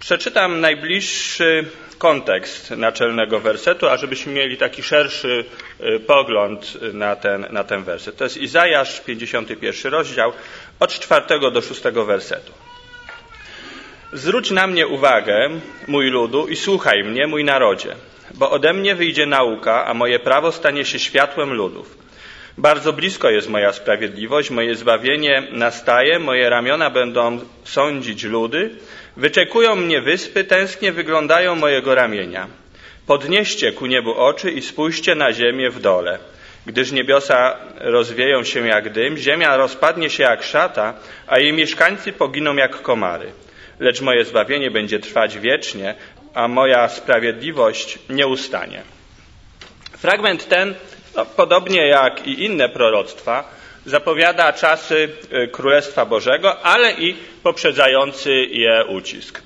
Przeczytam najbliższy kontekst naczelnego wersetu, ażebyśmy mieli taki szerszy pogląd na ten werset. To jest Izajasz, 51 rozdział, od 4 do 6 wersetu. Zwróć na mnie uwagę, mój ludu, i słuchaj mnie, mój narodzie, bo ode mnie wyjdzie nauka, a moje prawo stanie się światłem ludów. Bardzo blisko jest moja sprawiedliwość, moje zbawienie nastaje, moje ramiona będą sądzić ludy. Wyczekują mnie wyspy, tęsknie wyglądają mojego ramienia. Podnieście ku niebu oczy i spójrzcie na ziemię w dole. Gdyż niebiosa rozwieją się jak dym, ziemia rozpadnie się jak szata, a jej mieszkańcy poginą jak komary. Lecz moje zbawienie będzie trwać wiecznie, a moja sprawiedliwość nie ustanie. Fragment ten, podobnie jak i inne proroctwa, zapowiada czasy Królestwa Bożego, ale i poprzedzający je ucisk.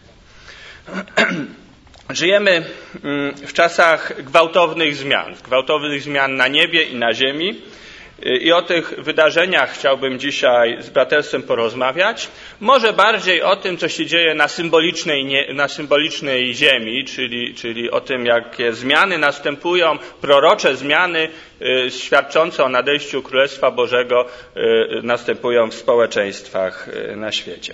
Żyjemy w czasach gwałtownych zmian na niebie i na ziemi. I o tych wydarzeniach chciałbym dzisiaj z braterstwem porozmawiać. Może bardziej o tym, co się dzieje na symbolicznej ziemi, czyli o tym, jakie zmiany następują, prorocze zmiany świadczące o nadejściu Królestwa Bożego następują w społeczeństwach na świecie.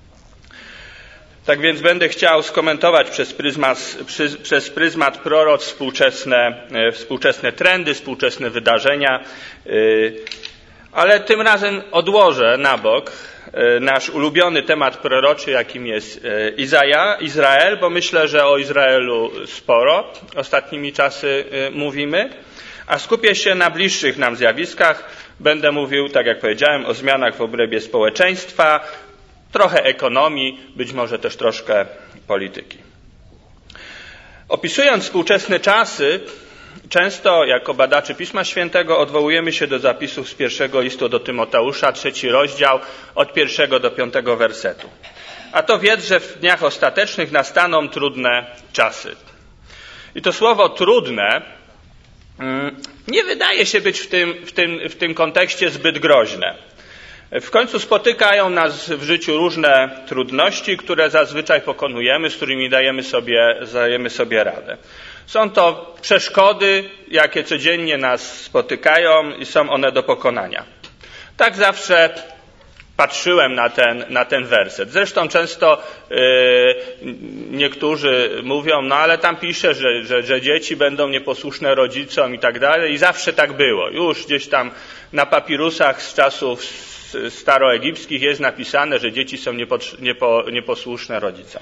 Tak więc będę chciał skomentować przez pryzmat proroc współczesne trendy, współczesne wydarzenia, ale tym razem odłożę na bok nasz ulubiony temat proroczy, jakim jest Izrael, bo myślę, że o Izraelu sporo ostatnimi czasy mówimy, a skupię się na bliższych nam zjawiskach. Będę mówił, tak jak powiedziałem, o zmianach w obrębie społeczeństwa, trochę ekonomii, być może też troszkę polityki. Opisując współczesne czasy, często jako badacze Pisma Świętego odwołujemy się do zapisów z pierwszego listu do Tymoteusza, 3 rozdział, od 1 do 5 wersetu. A to wiedz, że w dniach ostatecznych nastaną trudne czasy. I to słowo trudne nie wydaje się być w tym kontekście zbyt groźne. W końcu spotykają nas w życiu różne trudności, które zazwyczaj pokonujemy, z którymi dajemy sobie radę. Są to przeszkody, jakie codziennie nas spotykają i są one do pokonania. Tak zawsze patrzyłem na ten werset. Zresztą często niektórzy mówią, no ale tam pisze, że dzieci będą nieposłuszne rodzicom i tak dalej. I zawsze tak było. Już gdzieś tam na papirusach z czasów staroegipskich jest napisane, że dzieci są nieposłuszne rodzicom.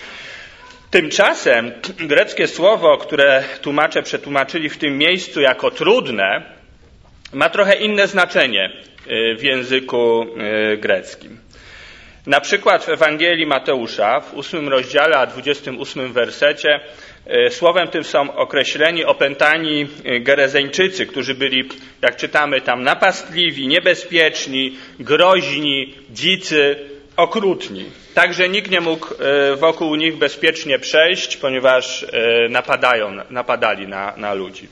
Tymczasem greckie słowo, które tłumacze przetłumaczyli w tym miejscu jako trudne, ma trochę inne znaczenie w języku greckim. Na przykład w Ewangelii Mateusza w 8 rozdziale, a 28 wersecie słowem tym są określeni opętani Gerezeńczycy, którzy byli, jak czytamy tam, napastliwi, niebezpieczni, groźni, dzicy, okrutni. Także nikt nie mógł wokół nich bezpiecznie przejść, ponieważ napadali na ludzi.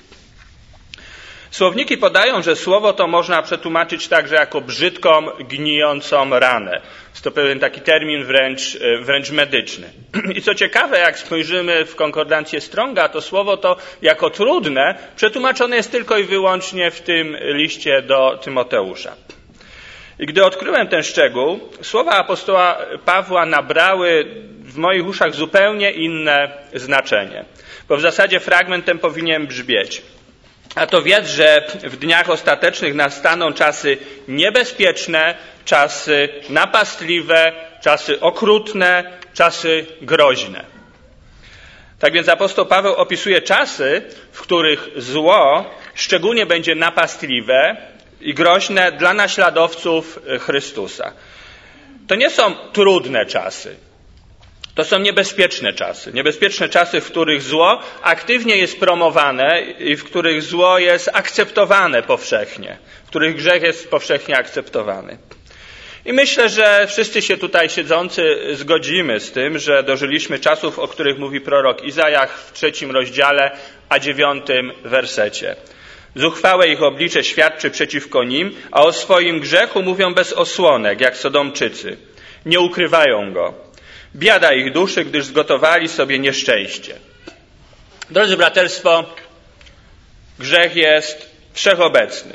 Słowniki podają, że słowo to można przetłumaczyć także jako brzydką, gnijącą ranę. Jest to pewien taki termin wręcz medyczny. I co ciekawe, jak spojrzymy w konkordancję Stronga, to słowo to jako trudne przetłumaczone jest tylko i wyłącznie w tym liście do Tymoteusza. I gdy odkryłem ten szczegół, słowa apostoła Pawła nabrały w moich uszach zupełnie inne znaczenie. Bo w zasadzie fragment ten powinien brzmieć: a to wiedz, że w dniach ostatecznych nastaną czasy niebezpieczne, czasy napastliwe, czasy okrutne, czasy groźne. Tak więc apostoł Paweł opisuje czasy, w których zło szczególnie będzie napastliwe i groźne dla naśladowców Chrystusa. To nie są trudne czasy. To są niebezpieczne czasy, w których zło aktywnie jest promowane i w których zło jest akceptowane powszechnie, w których grzech jest powszechnie akceptowany. I myślę, że wszyscy się tutaj siedzący zgodzimy z tym, że dożyliśmy czasów, o których mówi prorok Izajasz w 3 rozdziale, a 9 wersecie. Zuchwałe ich oblicze świadczy przeciwko nim, a o swoim grzechu mówią bez osłonek, jak Sodomczycy. Nie ukrywają go. Biada ich duszy, gdyż zgotowali sobie nieszczęście. Drodzy braterstwo, grzech jest wszechobecny.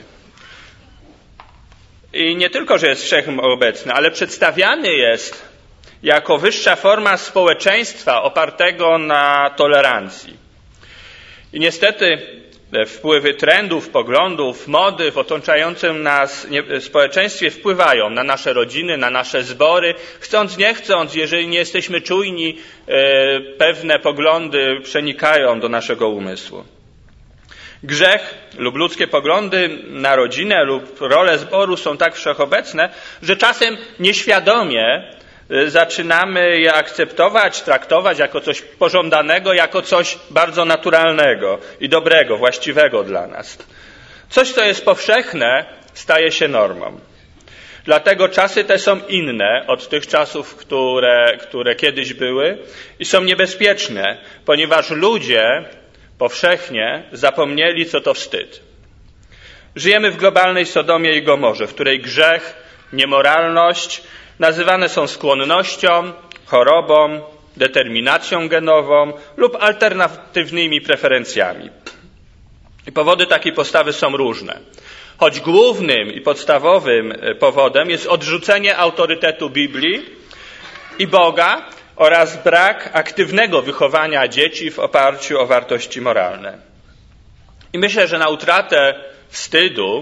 I nie tylko, że jest wszechobecny, ale przedstawiany jest jako wyższa forma społeczeństwa opartego na tolerancji. I niestety wpływy trendów, poglądów, mody w otaczającym nas społeczeństwie wpływają na nasze rodziny, na nasze zbory. Chcąc, nie chcąc, jeżeli nie jesteśmy czujni, pewne poglądy przenikają do naszego umysłu. Grzech lub ludzkie poglądy na rodzinę lub rolę zboru są tak wszechobecne, że czasem nieświadomie zaczynamy je akceptować, traktować jako coś pożądanego, jako coś bardzo naturalnego i dobrego, właściwego dla nas. Coś, co jest powszechne, staje się normą. Dlatego czasy te są inne od tych czasów, które kiedyś były i są niebezpieczne, ponieważ ludzie powszechnie zapomnieli, co to wstyd. Żyjemy w globalnej Sodomie i Gomorze, w której grzech, niemoralność nazywane są skłonnością, chorobą, determinacją genową lub alternatywnymi preferencjami. I powody takiej postawy są różne. Choć głównym i podstawowym powodem jest odrzucenie autorytetu Biblii i Boga oraz brak aktywnego wychowania dzieci w oparciu o wartości moralne. I myślę, że na utratę wstydu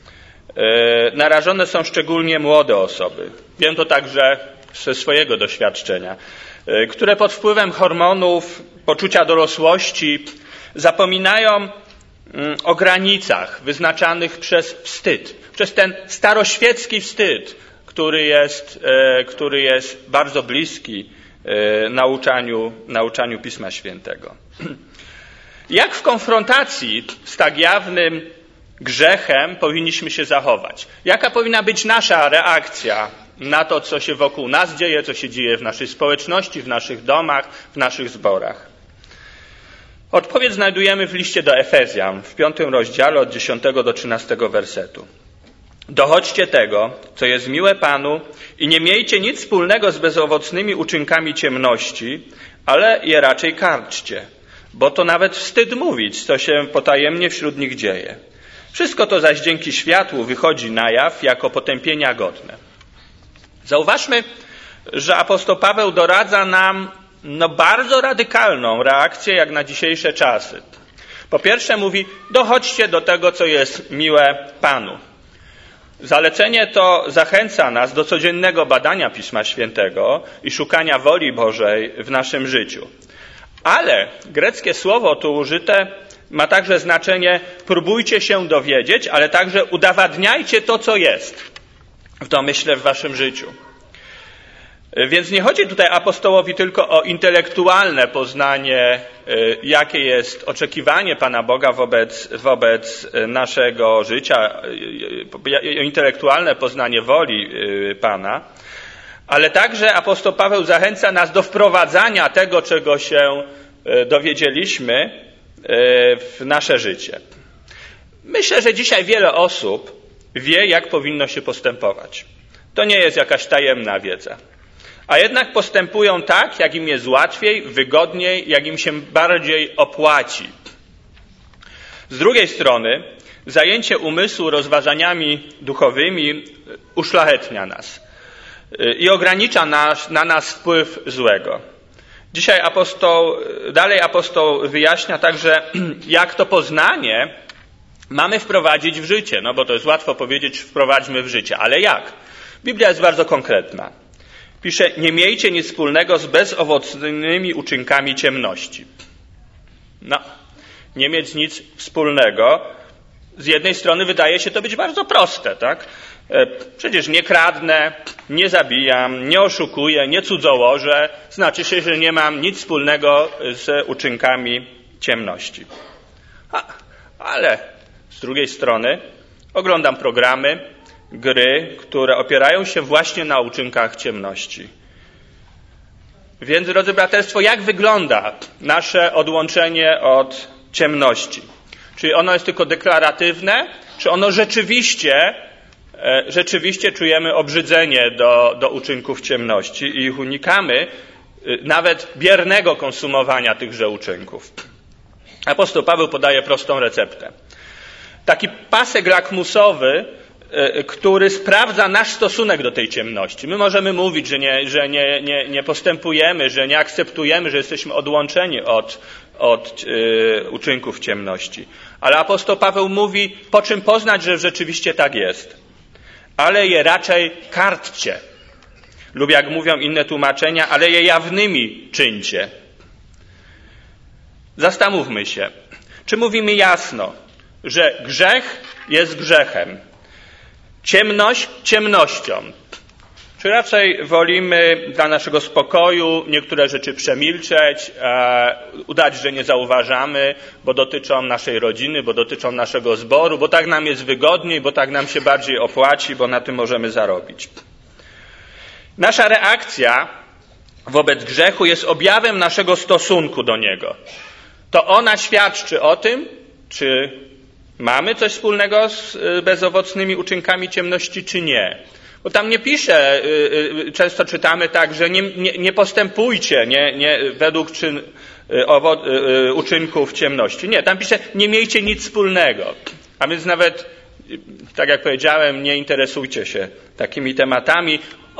narażone są szczególnie młode osoby. Wiem to także ze swojego doświadczenia, które pod wpływem hormonów, poczucia dorosłości zapominają o granicach wyznaczanych przez wstyd, przez ten staroświecki wstyd, który jest bardzo bliski nauczaniu Pisma Świętego. Jak w konfrontacji z tak jawnym grzechem powinniśmy się zachować? Jaka powinna być nasza reakcja na to, co się wokół nas dzieje, co się dzieje w naszej społeczności, w naszych domach, w naszych zborach? Odpowiedź znajdujemy w liście do Efezjan, w 5 rozdziale od 10 do 13 wersetu. Dochodźcie tego, co jest miłe Panu i nie miejcie nic wspólnego z bezowocnymi uczynkami ciemności, ale je raczej karczcie, bo to nawet wstyd mówić, co się potajemnie wśród nich dzieje. Wszystko to zaś dzięki światłu wychodzi na jaw jako potępienia godne. Zauważmy, że apostoł Paweł doradza nam bardzo radykalną reakcję jak na dzisiejsze czasy. Po pierwsze mówi, dochodźcie do tego, co jest miłe Panu. Zalecenie to zachęca nas do codziennego badania Pisma Świętego i szukania woli Bożej w naszym życiu. Ale greckie słowo tu użyte ma także znaczenie próbujcie się dowiedzieć, ale także udowadniajcie to, co jest w domyśle w waszym życiu. Więc nie chodzi tutaj apostołowi tylko o intelektualne poznanie, jakie jest oczekiwanie Pana Boga wobec naszego życia, intelektualne poznanie woli Pana, ale także apostoł Paweł zachęca nas do wprowadzania tego, czego się dowiedzieliśmy w nasze życie. Myślę, że dzisiaj wiele osób wie, jak powinno się postępować. To nie jest jakaś tajemna wiedza. A jednak postępują tak, jak im jest łatwiej, wygodniej, jak im się bardziej opłaci. Z drugiej strony, zajęcie umysłu rozważaniami duchowymi uszlachetnia nas i ogranicza na nas wpływ złego. Dzisiaj apostoł wyjaśnia także, jak to poznanie mamy wprowadzić w życie. No bo to jest łatwo powiedzieć, wprowadźmy w życie, ale jak? Biblia jest bardzo konkretna. Pisze, nie miejcie nic wspólnego z bezowocnymi uczynkami ciemności. Nie mieć nic wspólnego. Z jednej strony wydaje się to być bardzo proste, tak? Przecież nie kradnę, nie zabijam, nie oszukuję, nie cudzołożę. Znaczy się, że nie mam nic wspólnego z uczynkami ciemności. Ale z drugiej strony oglądam programy, gry, które opierają się właśnie na uczynkach ciemności. Więc, drodzy braterstwo, jak wygląda nasze odłączenie od ciemności? Czy ono jest tylko deklaratywne, czy ono rzeczywiście czujemy obrzydzenie do uczynków ciemności i ich unikamy nawet biernego konsumowania tychże uczynków. Apostoł Paweł podaje prostą receptę. Taki pasek lakmusowy, który sprawdza nasz stosunek do tej ciemności. My możemy mówić, że nie postępujemy, że nie akceptujemy, że jesteśmy odłączeni od uczynków ciemności. Ale apostoł Paweł mówi, po czym poznać, że rzeczywiście tak jest. Ale je raczej karćcie. Lub jak mówią inne tłumaczenia, ale je jawnymi czyńcie. Zastanówmy się, czy mówimy jasno, że grzech jest grzechem, ciemność ciemnością, czy raczej wolimy dla naszego spokoju niektóre rzeczy przemilczeć, udać, że nie zauważamy, bo dotyczą naszej rodziny, bo dotyczą naszego zboru, bo tak nam jest wygodniej, bo tak nam się bardziej opłaci, bo na tym możemy zarobić. Nasza reakcja wobec grzechu jest objawem naszego stosunku do niego. To ona świadczy o tym, czy mamy coś wspólnego z bezowocnymi uczynkami ciemności, czy nie. Bo tam nie pisze, często czytamy tak, że nie postępujcie według uczynków ciemności. Nie, tam pisze, nie miejcie nic wspólnego. A więc nawet, tak jak powiedziałem, nie interesujcie się takimi tematami.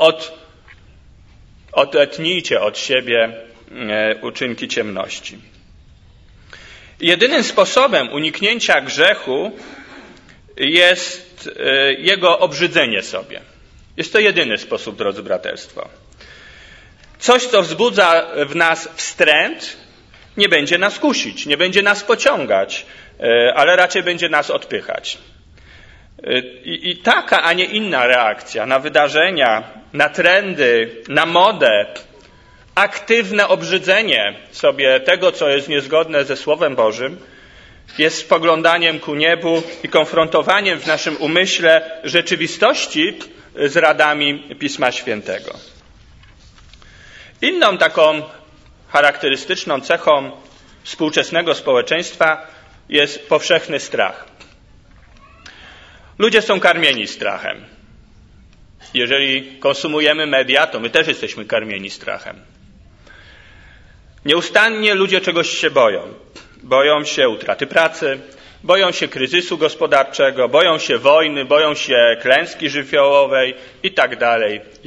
Odetnijcie od siebie uczynki ciemności. Jedynym sposobem uniknięcia grzechu jest jego obrzydzenie sobie. Jest to jedyny sposób, drodzy braterstwo. Coś, co wzbudza w nas wstręt, nie będzie nas kusić, nie będzie nas pociągać, ale raczej będzie nas odpychać. I taka, a nie inna reakcja na wydarzenia, na trendy, na modę, aktywne obrzydzenie sobie tego, co jest niezgodne ze Słowem Bożym, jest spoglądaniem ku niebu i konfrontowaniem w naszym umyśle rzeczywistości z radami Pisma Świętego. Inną taką charakterystyczną cechą współczesnego społeczeństwa jest powszechny strach. Ludzie są karmieni strachem. Jeżeli konsumujemy media, to my też jesteśmy karmieni strachem. Nieustannie ludzie czegoś się boją. Boją się utraty pracy, boją się kryzysu gospodarczego, boją się wojny, boją się klęski żywiołowej itd.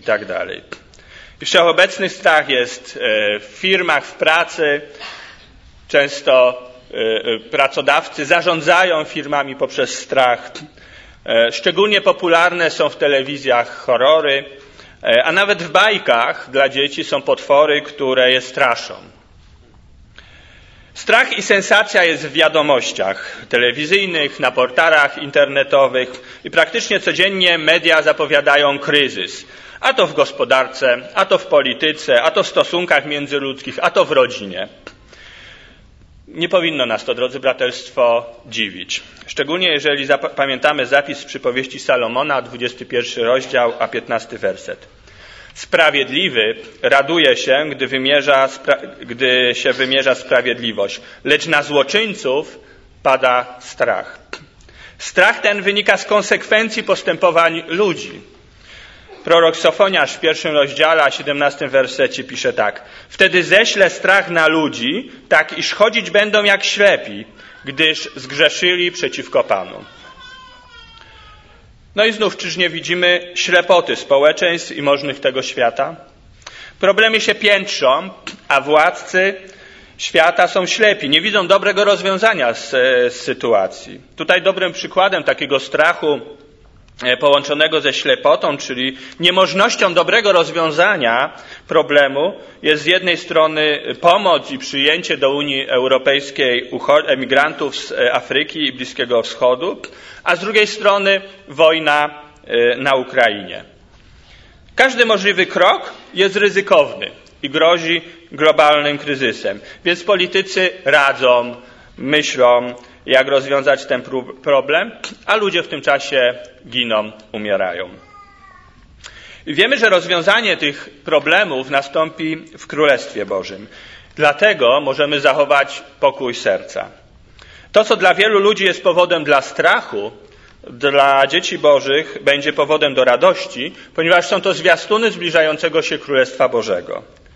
I wszechobecny strach jest w firmach, w pracy. Często pracodawcy zarządzają firmami poprzez strach. Szczególnie popularne są w telewizjach horrory, a nawet w bajkach dla dzieci są potwory, które je straszą. Strach i sensacja jest w wiadomościach telewizyjnych, na portalach internetowych i praktycznie codziennie media zapowiadają kryzys. A to w gospodarce, a to w polityce, a to w stosunkach międzyludzkich, a to w rodzinie. Nie powinno nas to, drodzy braterstwo, dziwić. Szczególnie jeżeli pamiętamy zapis z przypowieści Salomona, 21 rozdział, a 15 werset. Sprawiedliwy raduje się, gdy się wymierza sprawiedliwość, lecz na złoczyńców pada strach. Strach ten wynika z konsekwencji postępowań ludzi. Prorok Sofoniasz w 1 rozdziale, a 17 wersecie pisze tak. Wtedy ześlę strach na ludzi, tak iż chodzić będą jak ślepi, gdyż zgrzeszyli przeciwko Panu. No i znów, czyż nie widzimy ślepoty społeczeństw i możnych tego świata? Problemy się piętrzą, a władcy świata są ślepi, nie widzą dobrego rozwiązania z sytuacji. Tutaj dobrym przykładem takiego strachu połączonego ze ślepotą, czyli niemożnością dobrego rozwiązania problemu, jest z jednej strony pomoc i przyjęcie do Unii Europejskiej emigrantów z Afryki i Bliskiego Wschodu, a z drugiej strony wojna na Ukrainie. Każdy możliwy krok jest ryzykowny i grozi globalnym kryzysem, więc politycy radzą, myślą, jak rozwiązać ten problem, a ludzie w tym czasie giną, umierają. I wiemy, że rozwiązanie tych problemów nastąpi w Królestwie Bożym. Dlatego możemy zachować pokój serca. To, co dla wielu ludzi jest powodem dla strachu, dla dzieci Bożych będzie powodem do radości, ponieważ są to zwiastuny zbliżającego się Królestwa Bożego.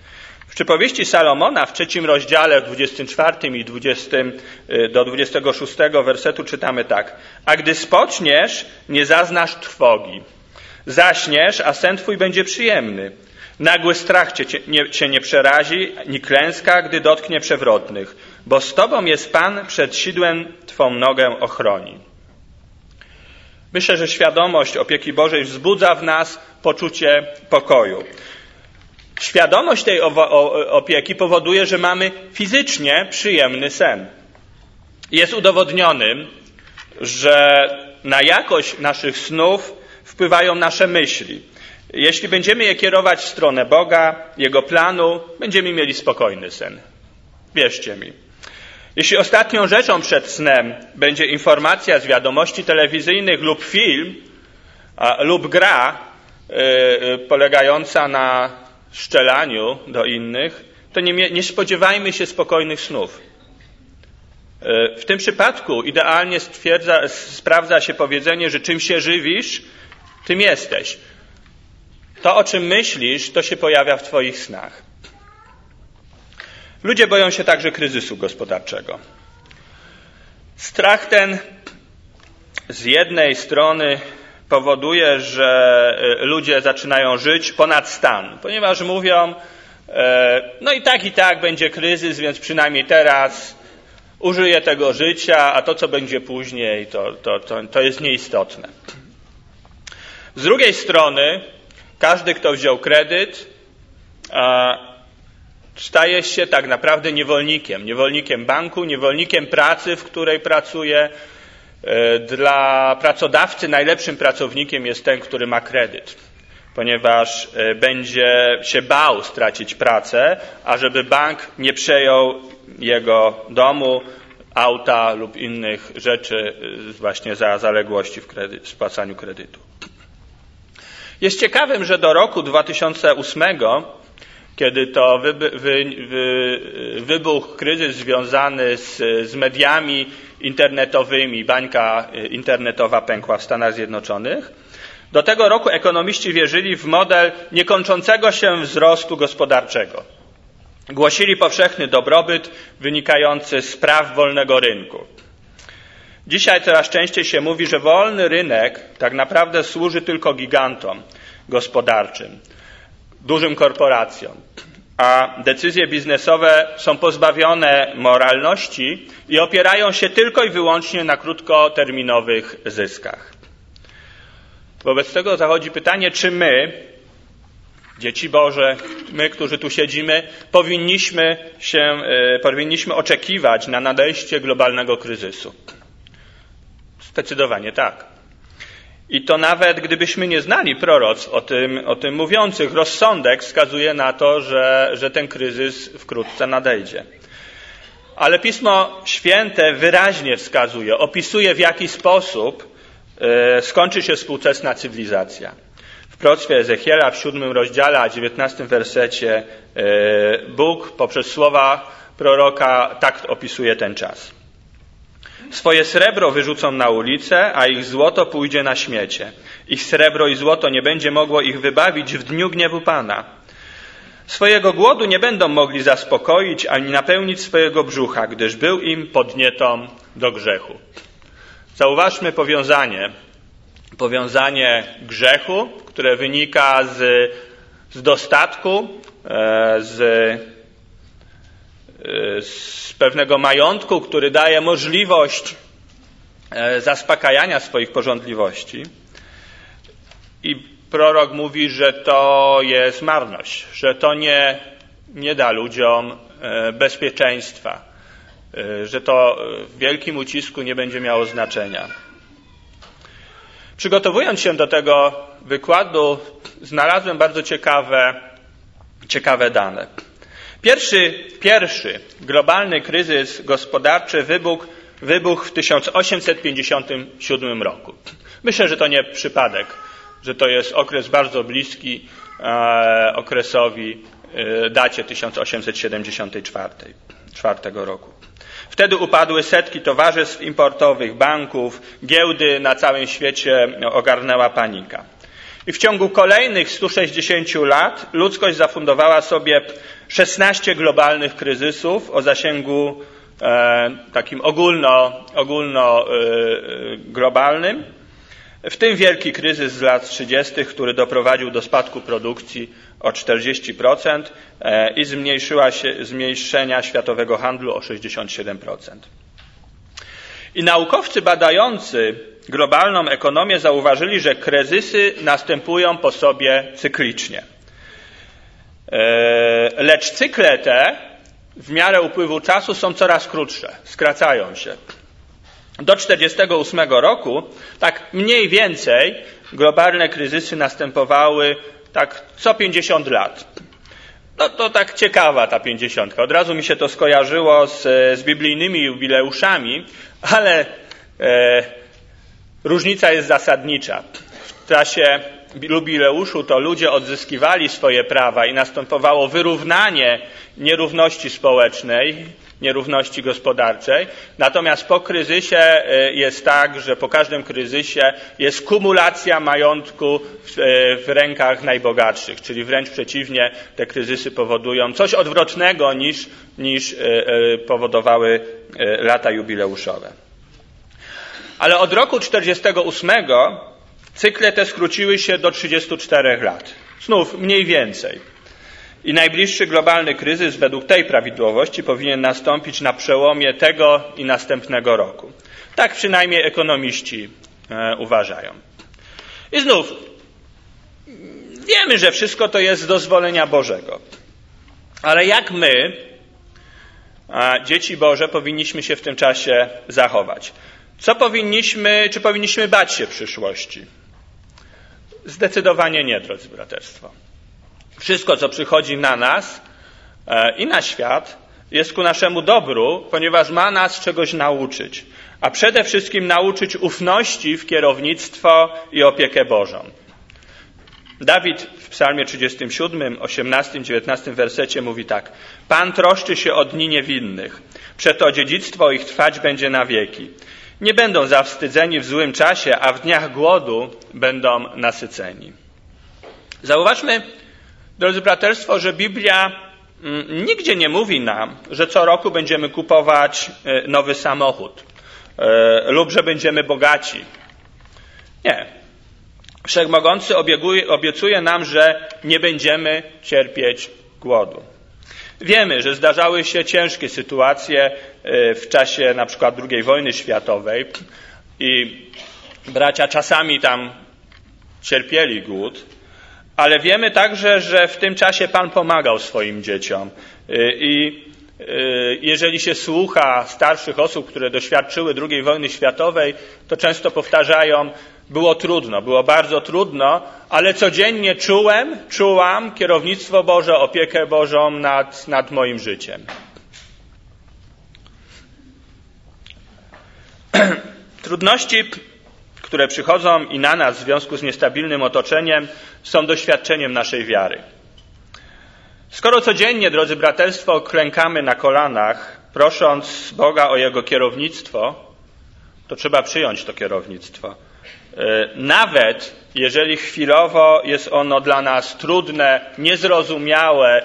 W przypowieści Salomona w 3 rozdziale, w 24 i 20 do 26 wersetu czytamy tak. A gdy spoczniesz, nie zaznasz trwogi. Zaśniesz, a sen twój będzie przyjemny. Nagły strach cię nie przerazi, ni klęska, gdy dotknie przewrotnych. Bo z tobą jest Pan, przed sidłem twą nogę ochroni. Myślę, że świadomość opieki Bożej wzbudza w nas poczucie pokoju. Świadomość tej opieki powoduje, że mamy fizycznie przyjemny sen. Jest udowodnionym, że na jakość naszych snów wpływają nasze myśli. Jeśli będziemy je kierować w stronę Boga, Jego planu, będziemy mieli spokojny sen. Wierzcie mi. Jeśli ostatnią rzeczą przed snem będzie informacja z wiadomości telewizyjnych lub film, lub gra polegająca na szczelaniu do innych, to nie spodziewajmy się spokojnych snów. W tym przypadku idealnie sprawdza się powiedzenie, że czym się żywisz, tym jesteś. To, o czym myślisz, to się pojawia w twoich snach. Ludzie boją się także kryzysu gospodarczego. Strach ten z jednej strony powoduje, że ludzie zaczynają żyć ponad stan, ponieważ mówią, no i tak będzie kryzys, więc przynajmniej teraz użyję tego życia, a to, co będzie później, to jest nieistotne. Z drugiej strony, każdy, kto wziął kredyt, staje się tak naprawdę niewolnikiem banku, niewolnikiem pracy, w której pracuje. Dla pracodawcy najlepszym pracownikiem jest ten, który ma kredyt, ponieważ będzie się bał stracić pracę, a żeby bank nie przejął jego domu, auta lub innych rzeczy właśnie za zaległości w spłacaniu kredytu. Jest ciekawym, że do roku 2008, kiedy to wybuchł kryzys związany z mediami internetowymi, bańka internetowa pękła w Stanach Zjednoczonych, do tego roku ekonomiści wierzyli w model niekończącego się wzrostu gospodarczego. Głosili powszechny dobrobyt wynikający z praw wolnego rynku. Dzisiaj coraz częściej się mówi, że wolny rynek tak naprawdę służy tylko gigantom gospodarczym, dużym korporacjom, a decyzje biznesowe są pozbawione moralności i opierają się tylko i wyłącznie na krótkoterminowych zyskach. Wobec tego zachodzi pytanie, czy my, dzieci Boże, my, którzy tu siedzimy, powinniśmy oczekiwać na nadejście globalnego kryzysu? Zdecydowanie tak. I to nawet gdybyśmy nie znali proroctw o tym mówiących, rozsądek wskazuje na to, że ten kryzys wkrótce nadejdzie. Ale Pismo Święte wyraźnie wskazuje, opisuje, w jaki sposób skończy się współczesna cywilizacja. W proroctwie Ezechiela w 7 rozdziale, a 19 wersecie Bóg poprzez słowa proroka tak opisuje ten czas. Swoje srebro wyrzucą na ulicę, a ich złoto pójdzie na śmiecie. Ich srebro i złoto nie będzie mogło ich wybawić w dniu gniewu Pana. Swojego głodu nie będą mogli zaspokoić, ani napełnić swojego brzucha, gdyż był im podnietą do grzechu. Zauważmy powiązanie grzechu, które wynika z dostatku, z pewnego majątku, który daje możliwość zaspokajania swoich pożądliwości. I prorok mówi, że to jest marność, że to nie da ludziom bezpieczeństwa, że to w wielkim ucisku nie będzie miało znaczenia. Przygotowując się do tego wykładu, znalazłem bardzo ciekawe dane. Pierwszy globalny kryzys gospodarczy wybuchł w 1857 roku. Myślę, że to nie przypadek, że to jest okres bardzo bliski okresowi, dacie 1874 roku. Wtedy upadły setki towarzystw importowych, banków, giełdy, na całym świecie ogarnęła panika. I w ciągu kolejnych 160 lat ludzkość zafundowała sobie 16 globalnych kryzysów o zasięgu takim ogólnoglobalnym, w tym wielki kryzys z lat 30., który doprowadził do spadku produkcji o 40% i zmniejszenia światowego handlu o 67%. I naukowcy badający globalną ekonomię zauważyli, że kryzysy następują po sobie cyklicznie. Lecz cykle te w miarę upływu czasu są coraz krótsze, skracają się. Do 1948 roku, tak mniej więcej, globalne kryzysy następowały tak co 50 lat. No to tak ciekawa ta 50. Od razu mi się to skojarzyło z biblijnymi jubileuszami, ale różnica jest zasadnicza. W czasie jubileuszu to ludzie odzyskiwali swoje prawa i następowało wyrównanie nierówności społecznej, nierówności gospodarczej. Natomiast po kryzysie jest tak, że po każdym kryzysie jest kumulacja majątku w rękach najbogatszych, czyli wręcz przeciwnie, te kryzysy powodują coś odwrotnego niż powodowały lata jubileuszowe. Ale od roku 1948 cykle te skróciły się do 34 lat. Znów mniej więcej. I najbliższy globalny kryzys według tej prawidłowości powinien nastąpić na przełomie tego i następnego roku. Tak przynajmniej ekonomiści uważają. I znów wiemy, że wszystko to jest z dozwolenia Bożego. Ale jak my, dzieci Boże, powinniśmy się w tym czasie zachować? Czy powinniśmy bać się przyszłości? Zdecydowanie nie, drodzy braterstwo. Wszystko, co przychodzi na nas i na świat, jest ku naszemu dobru, ponieważ ma nas czegoś nauczyć. A przede wszystkim nauczyć ufności w kierownictwo i opiekę Bożą. Dawid w psalmie 37, 18, 19 wersecie mówi tak. Pan troszczy się o dni niewinnych. Przeto dziedzictwo ich trwać będzie na wieki. Nie będą zawstydzeni w złym czasie, a w dniach głodu będą nasyceni. Zauważmy, drodzy braterstwo, że Biblia nigdzie nie mówi nam, że co roku będziemy kupować nowy samochód lub że będziemy bogaci. Nie. Wszechmogący obiecuje nam, że nie będziemy cierpieć głodu. Wiemy, że zdarzały się ciężkie sytuacje w czasie na przykład II wojny światowej i bracia czasami tam cierpieli głód, ale wiemy także, że w tym czasie Pan pomagał swoim dzieciom. I jeżeli się słucha starszych osób, które doświadczyły II wojny światowej, to często powtarzają, było bardzo trudno, ale codziennie czułam kierownictwo Boże, opiekę Bożą nad moim życiem. Trudności, które przychodzą i na nas w związku z niestabilnym otoczeniem, są doświadczeniem naszej wiary. Skoro codziennie, drodzy braterstwo, klękamy na kolanach, prosząc Boga o Jego kierownictwo, to trzeba przyjąć to kierownictwo. Nawet jeżeli chwilowo jest ono dla nas trudne, niezrozumiałe,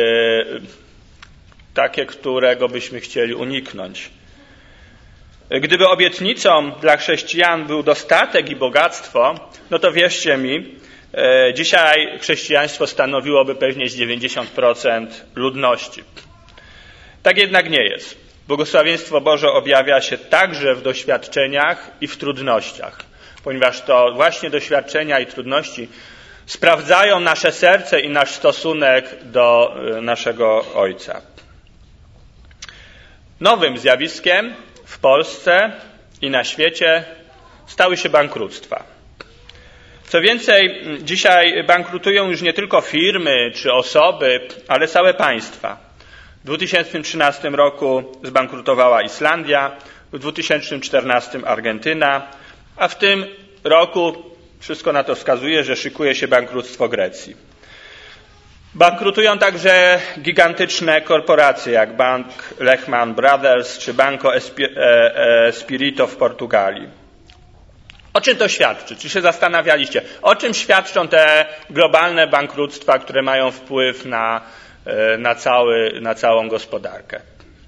takie, którego byśmy chcieli uniknąć. Gdyby obietnicą dla chrześcijan był dostatek i bogactwo, no to wierzcie mi, dzisiaj chrześcijaństwo stanowiłoby pewnie 90% ludności. Tak jednak nie jest. Błogosławieństwo Boże objawia się także w doświadczeniach i w trudnościach, ponieważ to właśnie doświadczenia i trudności sprawdzają nasze serce i nasz stosunek do naszego Ojca. Nowym zjawiskiem w Polsce i na świecie stały się bankructwa. Co więcej, dzisiaj bankrutują już nie tylko firmy czy osoby, ale całe państwa. W 2013 roku zbankrutowała Islandia, w 2014 Argentyna, a w tym roku wszystko na to wskazuje, że szykuje się bankructwo Grecji. Bankrutują także gigantyczne korporacje jak Bank Lehman Brothers czy Banco Espirito w Portugalii. O czym to świadczy? Czy się zastanawialiście? O czym świadczą te globalne bankructwa, które mają wpływ na na całą gospodarkę.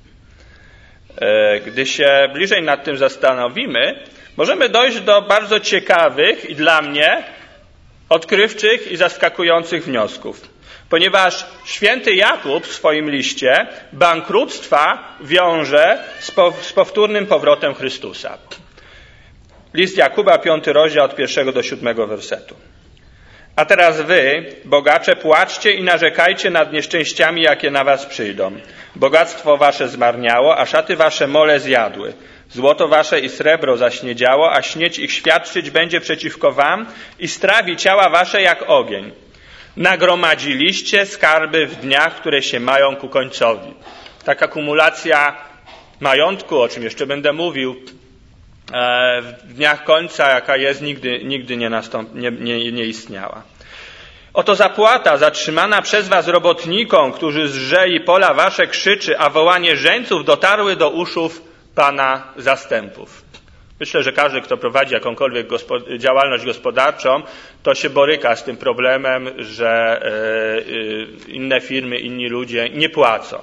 Gdy się bliżej nad tym zastanowimy, możemy dojść do bardzo ciekawych i dla mnie odkrywczych i zaskakujących wniosków. Ponieważ święty Jakub w swoim liście bankructwa wiąże z powtórnym powrotem Chrystusa. List Jakuba, 5 rozdział od 1 do 7 wersetu. A teraz wy, bogacze, płaczcie i narzekajcie nad nieszczęściami, jakie na was przyjdą. Bogactwo wasze zmarniało, a szaty wasze mole zjadły. Złoto wasze i srebro zaśniedziało, a śnieć ich świadczyć będzie przeciwko wam i strawi ciała wasze jak ogień. Nagromadziliście skarby w dniach, które się mają ku końcowi. Taka kumulacja majątku, o czym jeszcze będę mówił, w dniach końca, jaka jest, nigdy nie istniała. Oto zapłata zatrzymana przez was robotnikom, którzy zrzeli pola wasze, krzyczy, a wołanie żeńców dotarły do uszów Pana zastępów. Myślę, że każdy, kto prowadzi jakąkolwiek działalność gospodarczą, to się boryka z tym problemem, że inne firmy, inni ludzie nie płacą.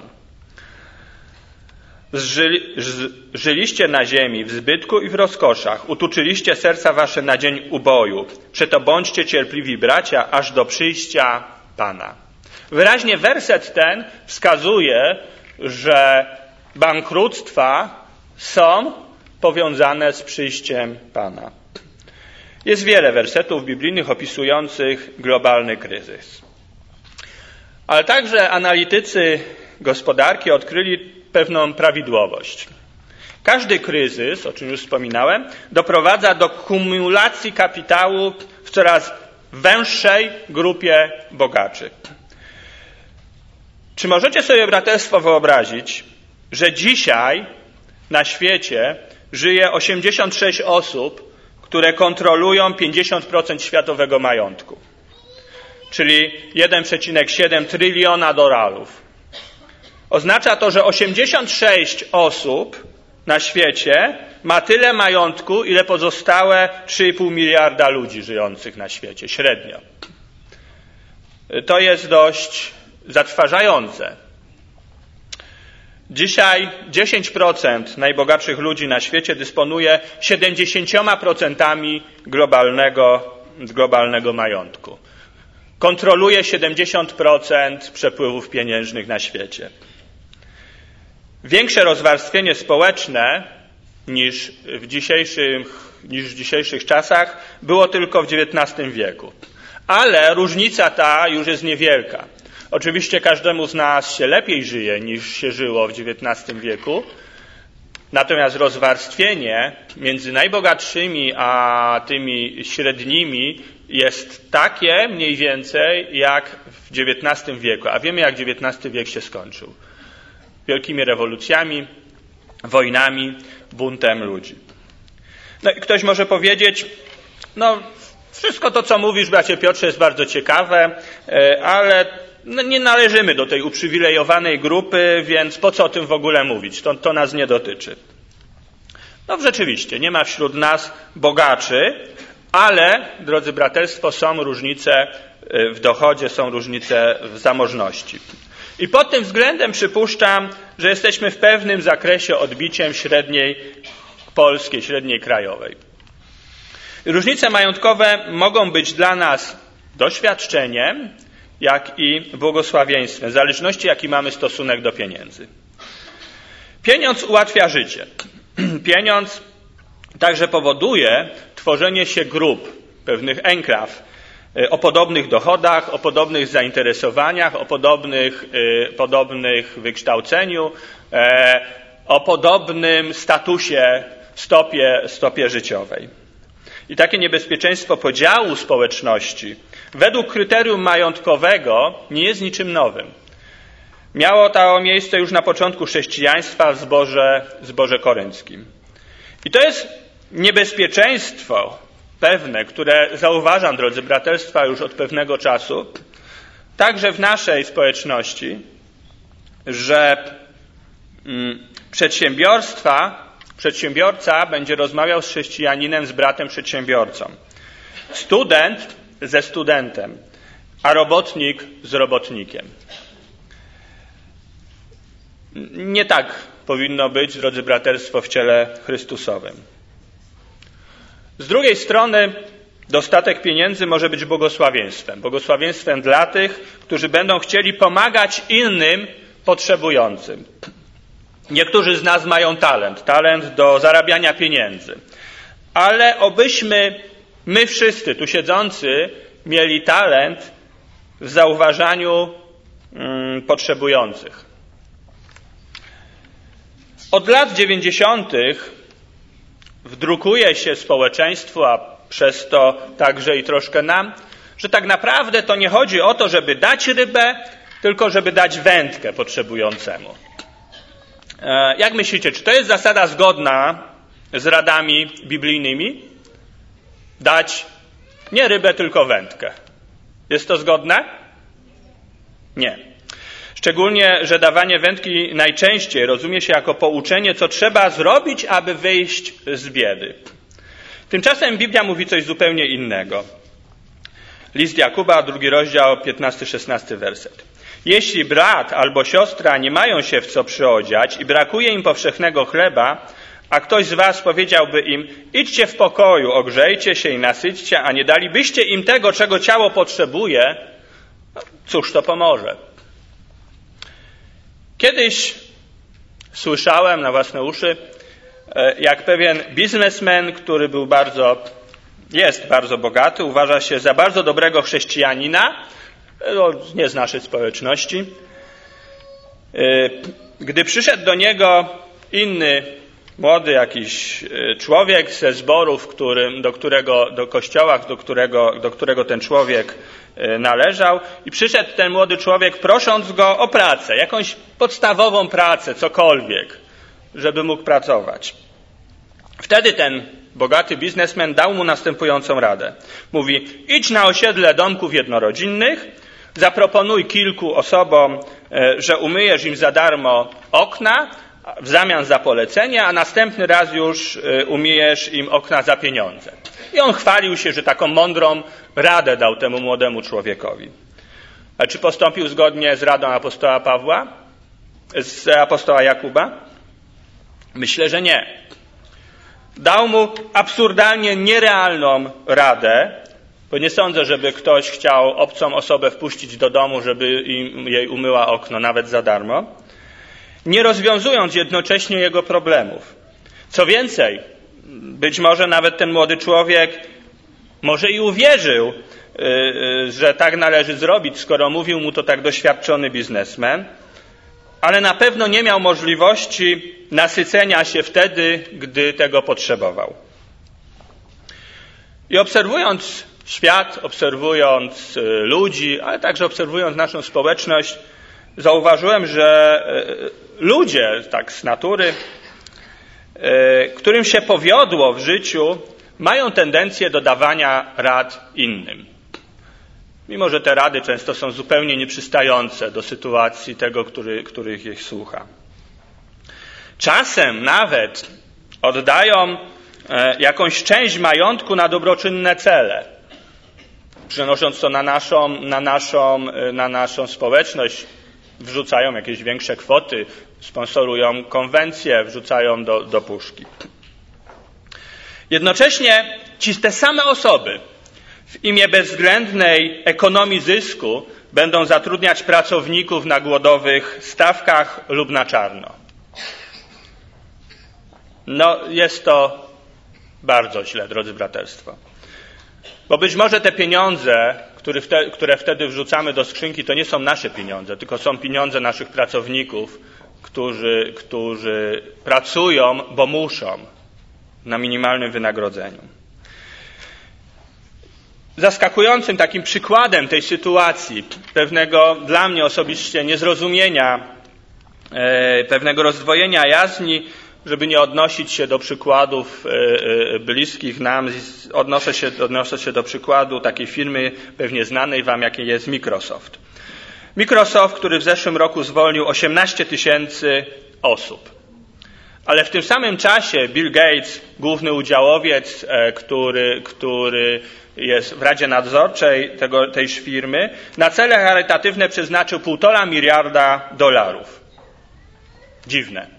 Żyliście na ziemi w zbytku i w rozkoszach, utuczyliście serca wasze na dzień uboju. Przeto bądźcie cierpliwi, bracia, aż do przyjścia Pana. Wyraźnie werset ten wskazuje, że bankructwa są powiązane z przyjściem Pana. Jest wiele wersetów biblijnych opisujących globalny kryzys. Ale także analitycy gospodarki odkryli pewną prawidłowość. Każdy kryzys, o czym już wspominałem, doprowadza do kumulacji kapitału w coraz węższej grupie bogaczy. Czy możecie sobie, braterstwo, wyobrazić, że dzisiaj na świecie żyje 86 osób, które kontrolują 50% światowego majątku, czyli 1,7 tryliona dolarów. Oznacza to, że 86 osób na świecie ma tyle majątku, ile pozostałe 3,5 miliarda ludzi żyjących na świecie, średnio. To jest dość zatrważające. Dzisiaj 10% najbogatszych ludzi na świecie dysponuje 70% globalnego majątku. Kontroluje 70% przepływów pieniężnych na świecie. Większe rozwarstwienie społeczne niż w dzisiejszych czasach było tylko w XIX wieku. Ale różnica ta już jest niewielka. Oczywiście każdemu z nas się lepiej żyje niż się żyło w XIX wieku, natomiast rozwarstwienie między najbogatszymi a tymi średnimi jest takie mniej więcej jak w XIX wieku. A wiemy, jak XIX wiek się skończył. Wielkimi rewolucjami, wojnami, buntem ludzi. No i ktoś może powiedzieć, wszystko to, co mówisz, bracie Piotrze, jest bardzo ciekawe, ale nie należymy do tej uprzywilejowanej grupy, więc po co o tym w ogóle mówić? To nas nie dotyczy. Rzeczywiście, nie ma wśród nas bogaczy, ale, drodzy braterstwo, są różnice w dochodzie, są różnice w zamożności. I pod tym względem przypuszczam, że jesteśmy w pewnym zakresie odbiciem średniej polskiej, średniej krajowej. Różnice majątkowe mogą być dla nas doświadczeniem, jak i błogosławieństwem, w zależności jaki mamy stosunek do pieniędzy. Pieniądz ułatwia życie. Pieniądz także powoduje tworzenie się grup, pewnych enklaw, o podobnych dochodach, o podobnych zainteresowaniach, o podobnych wykształceniu, o podobnym statusie, stopie życiowej. I takie niebezpieczeństwo podziału społeczności według kryterium majątkowego nie jest niczym nowym. Miało to miejsce już na początku chrześcijaństwa w zborze korynckim. I to jest niebezpieczeństwo pewne, które zauważam, drodzy braterstwa, już od pewnego czasu, także w naszej społeczności, że przedsiębiorca będzie rozmawiał z chrześcijaninem, z bratem przedsiębiorcą. Student ze studentem, a robotnik z robotnikiem. Nie tak powinno być, drodzy braterstwo, w ciele Chrystusowym. Z drugiej strony dostatek pieniędzy może być błogosławieństwem. Błogosławieństwem dla tych, którzy będą chcieli pomagać innym potrzebującym. Niektórzy z nas mają talent do zarabiania pieniędzy. Ale obyśmy my wszyscy tu siedzący mieli talent w zauważaniu potrzebujących. Od lat 90. wdrukuje się społeczeństwu, a przez to także i troszkę nam, że tak naprawdę to nie chodzi o to, żeby dać rybę, tylko żeby dać wędkę potrzebującemu. Jak myślicie, czy to jest zasada zgodna z radami biblijnymi? Dać nie rybę, tylko wędkę. Jest to zgodne? Nie. Szczególnie, że dawanie wędki najczęściej rozumie się jako pouczenie, co trzeba zrobić, aby wyjść z biedy. Tymczasem Biblia mówi coś zupełnie innego. List Jakuba, 2 rozdział, 15-16 werset. Jeśli brat albo siostra nie mają się w co przyodziać i brakuje im powszechnego chleba, a ktoś z was powiedziałby im, idźcie w pokoju, ogrzejcie się i nasyćcie, a nie dalibyście im tego, czego ciało potrzebuje, cóż to pomoże? Kiedyś słyszałem na własne uszy, jak pewien biznesmen, który jest bardzo bogaty, uważa się za bardzo dobrego chrześcijanina, nie z naszej społeczności. Gdy przyszedł do niego inny, młody jakiś człowiek ze zborów, do kościoła, do którego ten człowiek należał, i przyszedł ten młody człowiek, prosząc go o pracę, jakąś podstawową pracę, cokolwiek, żeby mógł pracować. Wtedy ten bogaty biznesmen dał mu następującą radę. Mówi, idź na osiedle domków jednorodzinnych, zaproponuj kilku osobom, że umyjesz im za darmo okna w zamian za polecenie, a następny raz już umyjesz im okna za pieniądze. I on chwalił się, że taką mądrą radę dał temu młodemu człowiekowi. Ale czy postąpił zgodnie z radą apostoła Pawła? Z apostoła Jakuba? Myślę, że nie. Dał mu absurdalnie nierealną radę, bo nie sądzę, żeby ktoś chciał obcą osobę wpuścić do domu, żeby jej umyła okno, nawet za darmo, nie rozwiązując jednocześnie jego problemów. Co więcej, być może nawet ten młody człowiek może i uwierzył, że tak należy zrobić, skoro mówił mu to tak doświadczony biznesmen, ale na pewno nie miał możliwości nasycenia się wtedy, gdy tego potrzebował. I obserwując świat, obserwując ludzi, ale także obserwując naszą społeczność, zauważyłem, że ludzie tak z natury, którym się powiodło w życiu, mają tendencję do dawania rad innym. Mimo że te rady często są zupełnie nieprzystające do sytuacji tego, których ich słucha. Czasem nawet oddają jakąś część majątku na dobroczynne cele, przenosząc to na naszą społeczność, wrzucają jakieś większe kwoty, sponsorują konwencje, wrzucają do puszki. Jednocześnie te same osoby w imię bezwzględnej ekonomii zysku będą zatrudniać pracowników na głodowych stawkach lub na czarno. Jest to bardzo źle, drodzy braterstwo. Bo być może te pieniądze, które wtedy wrzucamy do skrzynki, to nie są nasze pieniądze, tylko są pieniądze naszych pracowników, którzy pracują, bo muszą, na minimalnym wynagrodzeniu. Zaskakującym takim przykładem tej sytuacji, pewnego dla mnie osobiście niezrozumienia, pewnego rozdwojenia jaźni, żeby nie odnosić się do przykładów bliskich nam, odnoszę się do przykładu takiej firmy pewnie znanej wam, jakiej jest Microsoft. Microsoft, który w zeszłym roku zwolnił 18 000 osób. Ale w tym samym czasie Bill Gates, główny udziałowiec, który jest w Radzie Nadzorczej tejż firmy, na cele charytatywne przeznaczył $1,5 miliarda. Dziwne.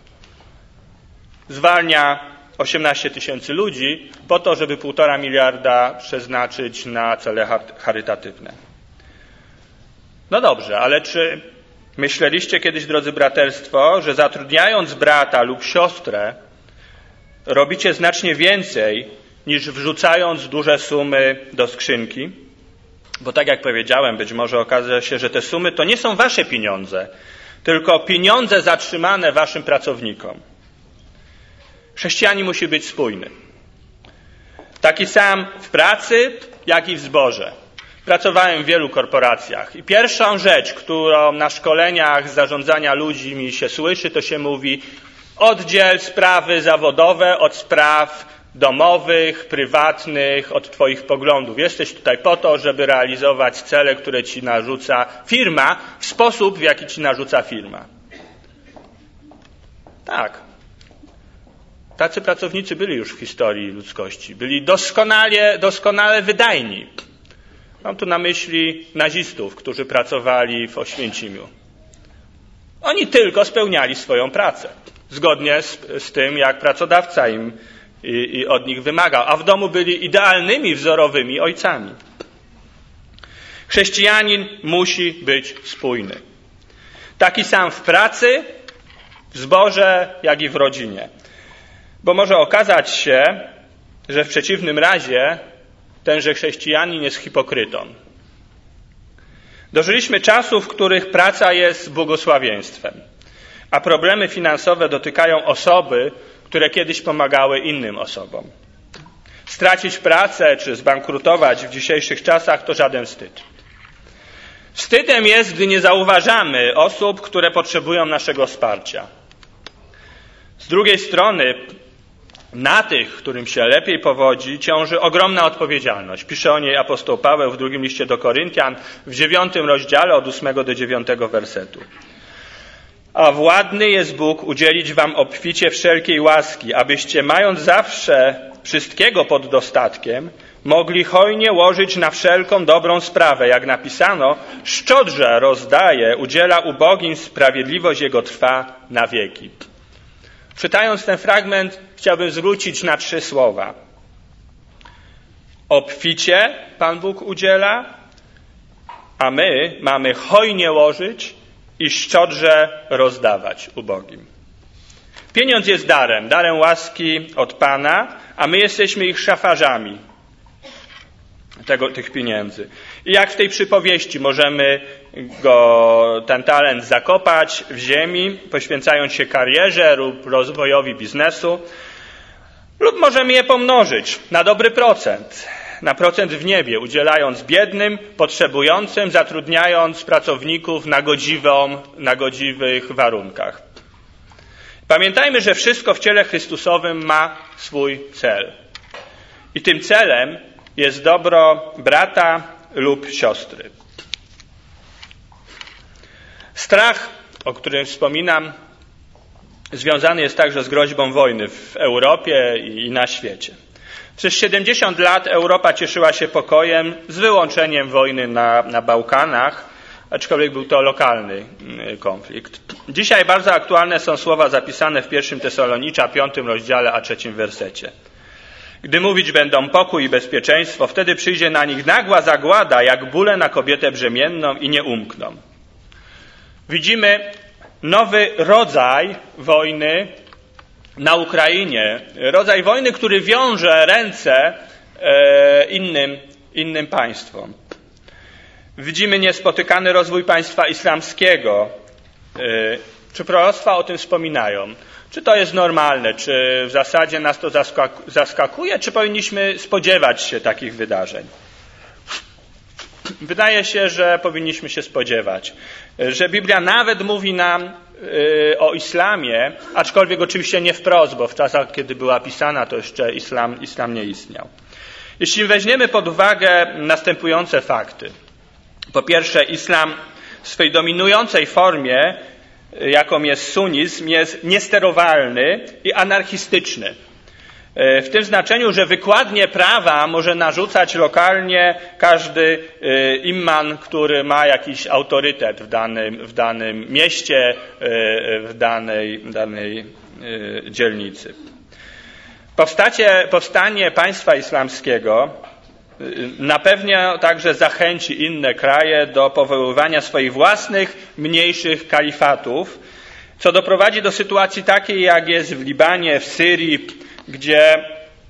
Zwalnia 18 tysięcy ludzi po to, żeby 1,5 miliarda przeznaczyć na cele charytatywne. No dobrze, ale czy myśleliście kiedyś, drodzy braterstwo, że zatrudniając brata lub siostrę robicie znacznie więcej niż wrzucając duże sumy do skrzynki? Bo tak jak powiedziałem, być może okaże się, że te sumy to nie są wasze pieniądze, tylko pieniądze zatrzymane waszym pracownikom. Chrześcijanin musi być spójny. Taki sam w pracy, jak i w zborze. Pracowałem w wielu korporacjach i pierwszą rzecz, którą na szkoleniach zarządzania ludźmi się słyszy, to się mówi: oddziel sprawy zawodowe od spraw domowych, prywatnych, od twoich poglądów. Jesteś tutaj po to, żeby realizować cele, które ci narzuca firma w sposób, w jaki ci narzuca firma. Tak. Tacy pracownicy byli już w historii ludzkości. Byli doskonale wydajni. Mam tu na myśli nazistów, którzy pracowali w Oświęcimiu. Oni tylko spełniali swoją pracę, zgodnie z tym, jak pracodawca im i od nich wymagał, a w domu byli idealnymi, wzorowymi ojcami. Chrześcijanin musi być spójny. Taki sam w pracy, w zborze, jak i w rodzinie. Bo może okazać się, że w przeciwnym razie tenże chrześcijanin jest hipokrytą. Dożyliśmy czasów, w których praca jest błogosławieństwem, a problemy finansowe dotykają osoby, które kiedyś pomagały innym osobom. Stracić pracę czy zbankrutować w dzisiejszych czasach to żaden wstyd. Wstydem jest, gdy nie zauważamy osób, które potrzebują naszego wsparcia. Z drugiej strony na tych, którym się lepiej powodzi, ciąży ogromna odpowiedzialność. Pisze o niej apostoł Paweł w 2 liście do Koryntian, w 9 rozdziale od 8 do 9 wersetu. A władny jest Bóg udzielić wam obficie wszelkiej łaski, abyście, mając zawsze wszystkiego pod dostatkiem, mogli hojnie łożyć na wszelką dobrą sprawę. Jak napisano, szczodrze rozdaje, udziela ubogim, sprawiedliwość Jego trwa na wieki. Czytając ten fragment, chciałbym zwrócić na 3 słowa. Obficie Pan Bóg udziela, a my mamy hojnie łożyć i szczodrze rozdawać ubogim. Pieniądz jest darem łaski od Pana, a my jesteśmy ich szafarzami tych pieniędzy. I jak w tej przypowieści możemy ten talent zakopać w ziemi, poświęcając się karierze lub rozwojowi biznesu, lub możemy je pomnożyć na dobry procent, na procent w niebie, udzielając biednym, potrzebującym, zatrudniając pracowników na godziwych warunkach. Pamiętajmy, że wszystko w ciele Chrystusowym ma swój cel. I tym celem jest dobro brata lub siostry. Strach, o którym wspominam, związany jest także z groźbą wojny w Europie i na świecie. Przez 70 lat Europa cieszyła się pokojem z wyłączeniem wojny na Bałkanach, aczkolwiek był to lokalny konflikt. Dzisiaj bardzo aktualne są słowa zapisane w 1 Tesalonicza, 5 rozdziale, a 3 wersecie. Gdy mówić będą pokój i bezpieczeństwo, wtedy przyjdzie na nich nagła zagłada, jak bóle na kobietę brzemienną i nie umkną. Widzimy nowy rodzaj wojny na Ukrainie. Rodzaj wojny, który wiąże ręce innym państwom. Widzimy niespotykany rozwój państwa islamskiego. Czy proroctwa o tym wspominają? Czy to jest normalne? Czy w zasadzie nas to zaskakuje? Czy powinniśmy spodziewać się takich wydarzeń? Wydaje się, że powinniśmy się spodziewać. Że Biblia nawet mówi nam o islamie, aczkolwiek oczywiście nie wprost, bo w czasach, kiedy była pisana, to jeszcze islam nie istniał. Jeśli weźmiemy pod uwagę następujące fakty. Po pierwsze, islam w swej dominującej formie, jaką jest sunnizm, jest niesterowalny i anarchistyczny. W tym znaczeniu, że wykładnie prawa może narzucać lokalnie każdy imman, który ma jakiś autorytet w danym mieście, w danej dzielnicy. Powstanie państwa islamskiego na pewno także zachęci inne kraje do powoływania swoich własnych, mniejszych kalifatów, co doprowadzi do sytuacji takiej, jak jest w Libanie, w Syrii, gdzie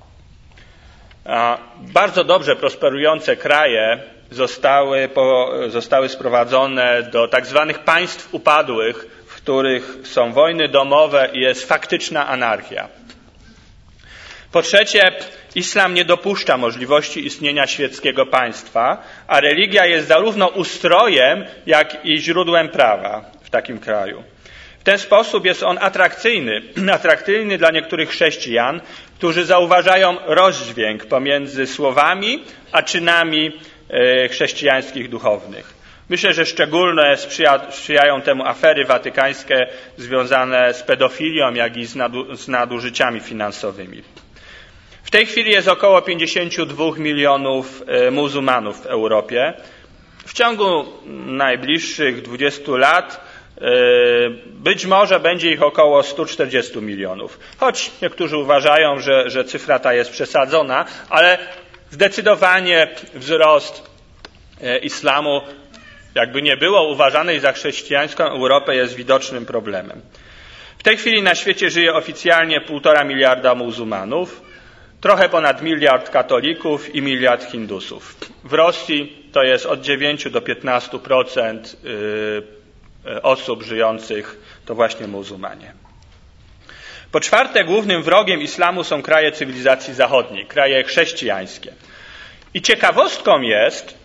bardzo dobrze prosperujące kraje zostały sprowadzone do tak zwanych państw upadłych, w których są wojny domowe i jest faktyczna anarchia. Po trzecie, islam nie dopuszcza możliwości istnienia świeckiego państwa, a religia jest zarówno ustrojem, jak i źródłem prawa w takim kraju. W ten sposób jest on atrakcyjny dla niektórych chrześcijan, którzy zauważają rozdźwięk pomiędzy słowami a czynami chrześcijańskich duchownych. Myślę, że szczególnie sprzyjają temu afery watykańskie związane z pedofilią, jak i z nadużyciami finansowymi. W tej chwili jest około 52 milionów muzułmanów w Europie. W ciągu najbliższych 20 lat być może będzie ich około 140 milionów. Choć niektórzy uważają, że cyfra ta jest przesadzona, ale zdecydowanie wzrost islamu, jakby nie było uważanej za chrześcijańską Europę, jest widocznym problemem. W tej chwili na świecie żyje oficjalnie 1,5 miliarda muzułmanów, trochę ponad 1 miliard katolików i 1 miliard hindusów. W Rosji to jest od 9 do 15% osób żyjących to właśnie muzułmanie. Po czwarte, głównym wrogiem islamu są kraje cywilizacji zachodniej, kraje chrześcijańskie. I ciekawostką jest,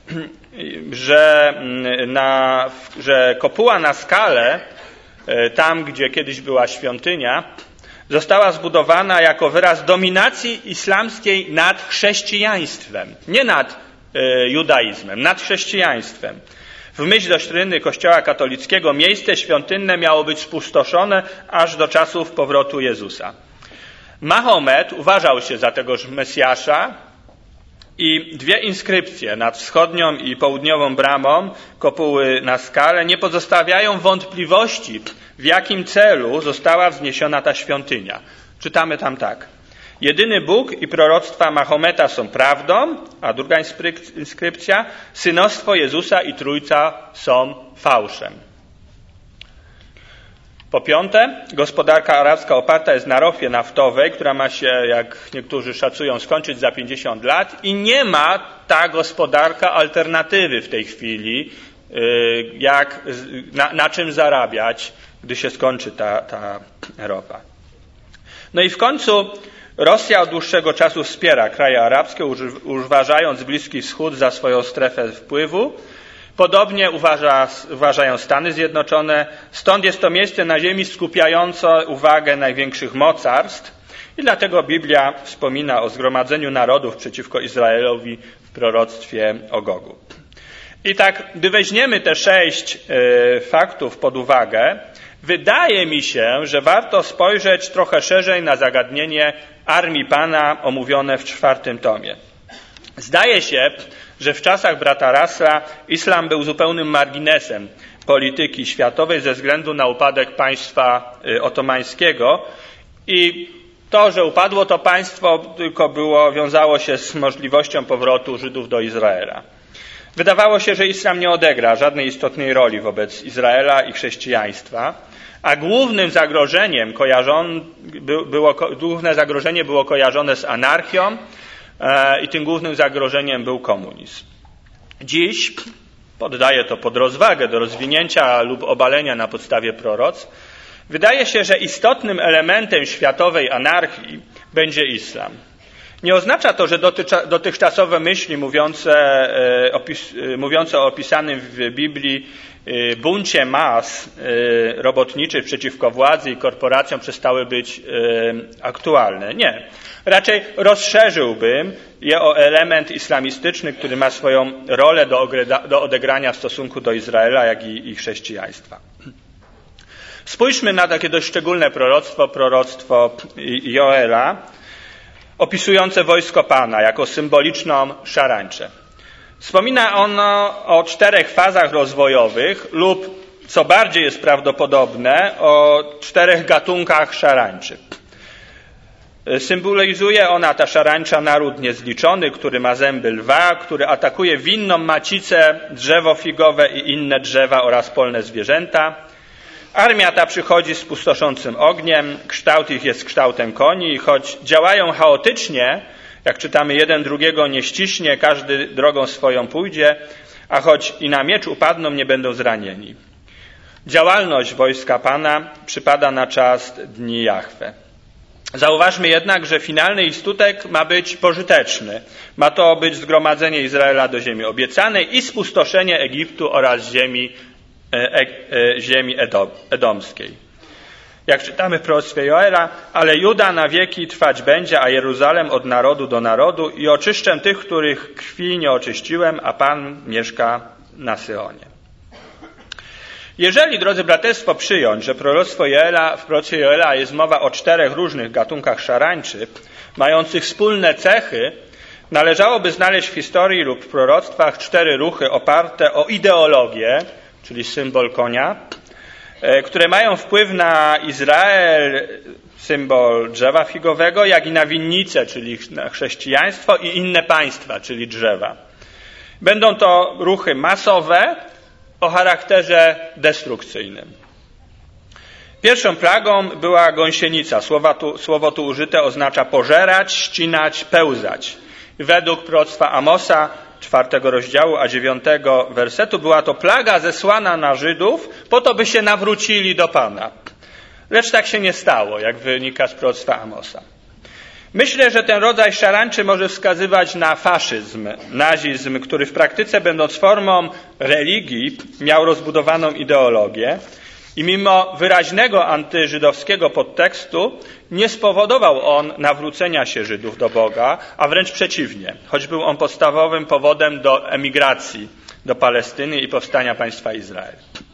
że kopuła na Skale, tam gdzie kiedyś była świątynia, została zbudowana jako wyraz dominacji islamskiej nad chrześcijaństwem, nie nad judaizmem, nad chrześcijaństwem. W myśl doktryny Kościoła katolickiego miejsce świątynne miało być spustoszone aż do czasów powrotu Jezusa. Mahomet uważał się za tegoż Mesjasza i 2 inskrypcje nad wschodnią i południową bramą kopuły na Skale nie pozostawiają wątpliwości, w jakim celu została wzniesiona ta świątynia. Czytamy tam tak. Jedyny Bóg i proroctwa Mahometa są prawdą, a druga inskrypcja, synostwo Jezusa i Trójca są fałszem. Po piąte, gospodarka arabska oparta jest na ropie naftowej, która ma się, jak niektórzy szacują, skończyć za 50 lat i nie ma ta gospodarka alternatywy w tej chwili, na czym zarabiać, gdy się skończy ta ropa. No i w końcu Rosja od dłuższego czasu wspiera kraje arabskie, uważając Bliski Wschód za swoją strefę wpływu. Podobnie uważają Stany Zjednoczone. Stąd jest to miejsce na ziemi skupiające uwagę największych mocarstw i dlatego Biblia wspomina o zgromadzeniu narodów przeciwko Izraelowi w proroctwie o Gogu. I tak, gdy weźmiemy te 6 faktów pod uwagę, wydaje mi się, że warto spojrzeć trochę szerzej na zagadnienie Armii Pana omówione w 4 tomie. Zdaje się, że w czasach brata Russella islam był zupełnym marginesem polityki światowej ze względu na upadek państwa otomańskiego i to, że upadło to państwo, tylko wiązało się z możliwością powrotu Żydów do Izraela. Wydawało się, że islam nie odegra żadnej istotnej roli wobec Izraela i chrześcijaństwa, a główne zagrożenie było kojarzone z anarchią i tym głównym zagrożeniem był komunizm. Dziś, poddaję to pod rozwagę do rozwinięcia lub obalenia na podstawie proroctw, wydaje się, że istotnym elementem światowej anarchii będzie islam. Nie oznacza to, że dotychczasowe myśli mówiące o opisanym w Biblii buncie mas robotniczych przeciwko władzy i korporacjom przestały być aktualne. Nie. Raczej rozszerzyłbym je o element islamistyczny, który ma swoją rolę do odegrania w stosunku do Izraela, jak i chrześcijaństwa. Spójrzmy na takie dość szczególne proroctwo Joela. opisujące wojsko Pana jako symboliczną szarańczę. Wspomina ono o 4 fazach rozwojowych lub, co bardziej jest prawdopodobne, o 4 gatunkach szarańczy. Symbolizuje ona, ta szarańcza, naród niezliczony, który ma zęby lwa, który atakuje winną macicę, drzewo figowe i inne drzewa oraz polne zwierzęta. Armia ta przychodzi z pustoszącym ogniem, kształt ich jest kształtem koni i choć działają chaotycznie, jak czytamy, jeden drugiego nie ściśnie, każdy drogą swoją pójdzie, a choć i na miecz upadną, nie będą zranieni. Działalność wojska Pana przypada na czas dni Jahwe. Zauważmy jednak, że finalny ich skutek ma być pożyteczny. Ma to być zgromadzenie Izraela do ziemi obiecanej i spustoszenie Egiptu oraz ziemi edomskiej. Jak czytamy w proroctwie Joela, ale Juda na wieki trwać będzie, a Jeruzalem od narodu do narodu i oczyszczę tych, których krwi nie oczyściłem, a Pan mieszka na Syonie. Jeżeli, drodzy braterstwo, przyjąć, że w proroctwie Joela jest mowa o 4 różnych gatunkach szarańczy, mających wspólne cechy, należałoby znaleźć w historii lub w proroctwach 4 ruchy oparte o ideologię, czyli symbol konia, które mają wpływ na Izrael, symbol drzewa figowego, jak i na winnicę, czyli na chrześcijaństwo i inne państwa, czyli drzewa. Będą to ruchy masowe o charakterze destrukcyjnym. Pierwszą plagą była gąsienica. Słowo tu użyte oznacza pożerać, ścinać, pełzać. Według proroctwa Amosa, 4 rozdziału, a 9 wersetu, była to plaga zesłana na Żydów po to, by się nawrócili do Pana. Lecz tak się nie stało, jak wynika z proroctwa Amosa. Myślę, że ten rodzaj szarańczy może wskazywać na faszyzm, nazizm, który w praktyce, będąc formą religii, miał rozbudowaną ideologię i mimo wyraźnego antyżydowskiego podtekstu nie spowodował on nawrócenia się Żydów do Boga, a wręcz przeciwnie, choć był on podstawowym powodem do emigracji do Palestyny i powstania państwa Izrael.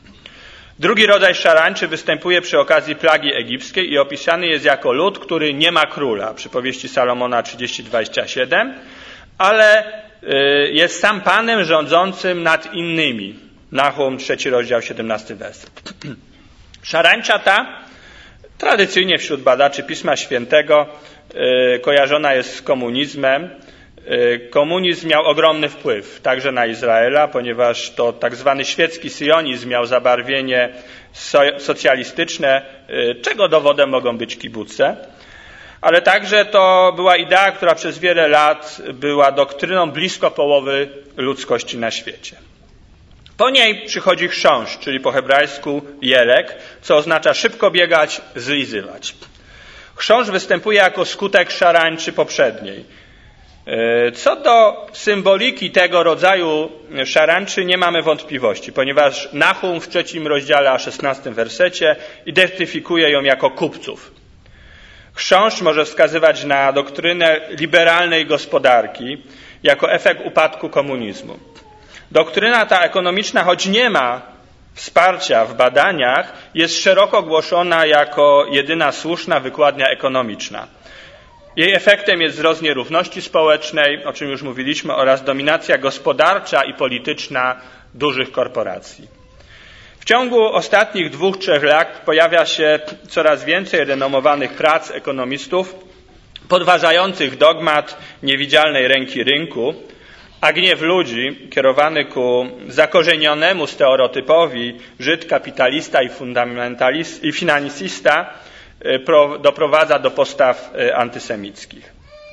Drugi rodzaj szarańczy występuje przy okazji plagi egipskiej i opisany jest jako lud, który nie ma króla, przypowieści Salomona 30:27, ale jest sam Panem rządzącym nad innymi. Nahum 3 rozdział 17 werset. Szarańcza ta tradycyjnie wśród badaczy Pisma Świętego kojarzona jest z komunizmem. Komunizm miał ogromny wpływ także na Izraela, ponieważ to tak zwany świecki syjonizm miał zabarwienie socjalistyczne, czego dowodem mogą być kibuce, ale także to była idea, która przez wiele lat była doktryną blisko połowy ludzkości na świecie. Po niej przychodzi chrząszcz, czyli po hebrajsku jelek, co oznacza szybko biegać, zlizywać. Chrząszcz występuje jako skutek szarańczy poprzedniej. Co do symboliki tego rodzaju szarańczy nie mamy wątpliwości, ponieważ Nahum w 3 rozdziale, a 16 wersecie identyfikuje ją jako kupców. Chrząszcz może wskazywać na doktrynę liberalnej gospodarki jako efekt upadku komunizmu. Doktryna ta ekonomiczna, choć nie ma wsparcia w badaniach, jest szeroko głoszona jako jedyna słuszna wykładnia ekonomiczna. Jej efektem jest wzrost nierówności społecznej, o czym już mówiliśmy, oraz dominacja gospodarcza i polityczna dużych korporacji. W ciągu ostatnich 2-3 lat pojawia się coraz więcej renomowanych prac ekonomistów podważających dogmat niewidzialnej ręki rynku, a gniew ludzi kierowany ku zakorzenionemu stereotypowi Żyd, kapitalista i finansista doprowadza do postaw antysemickich.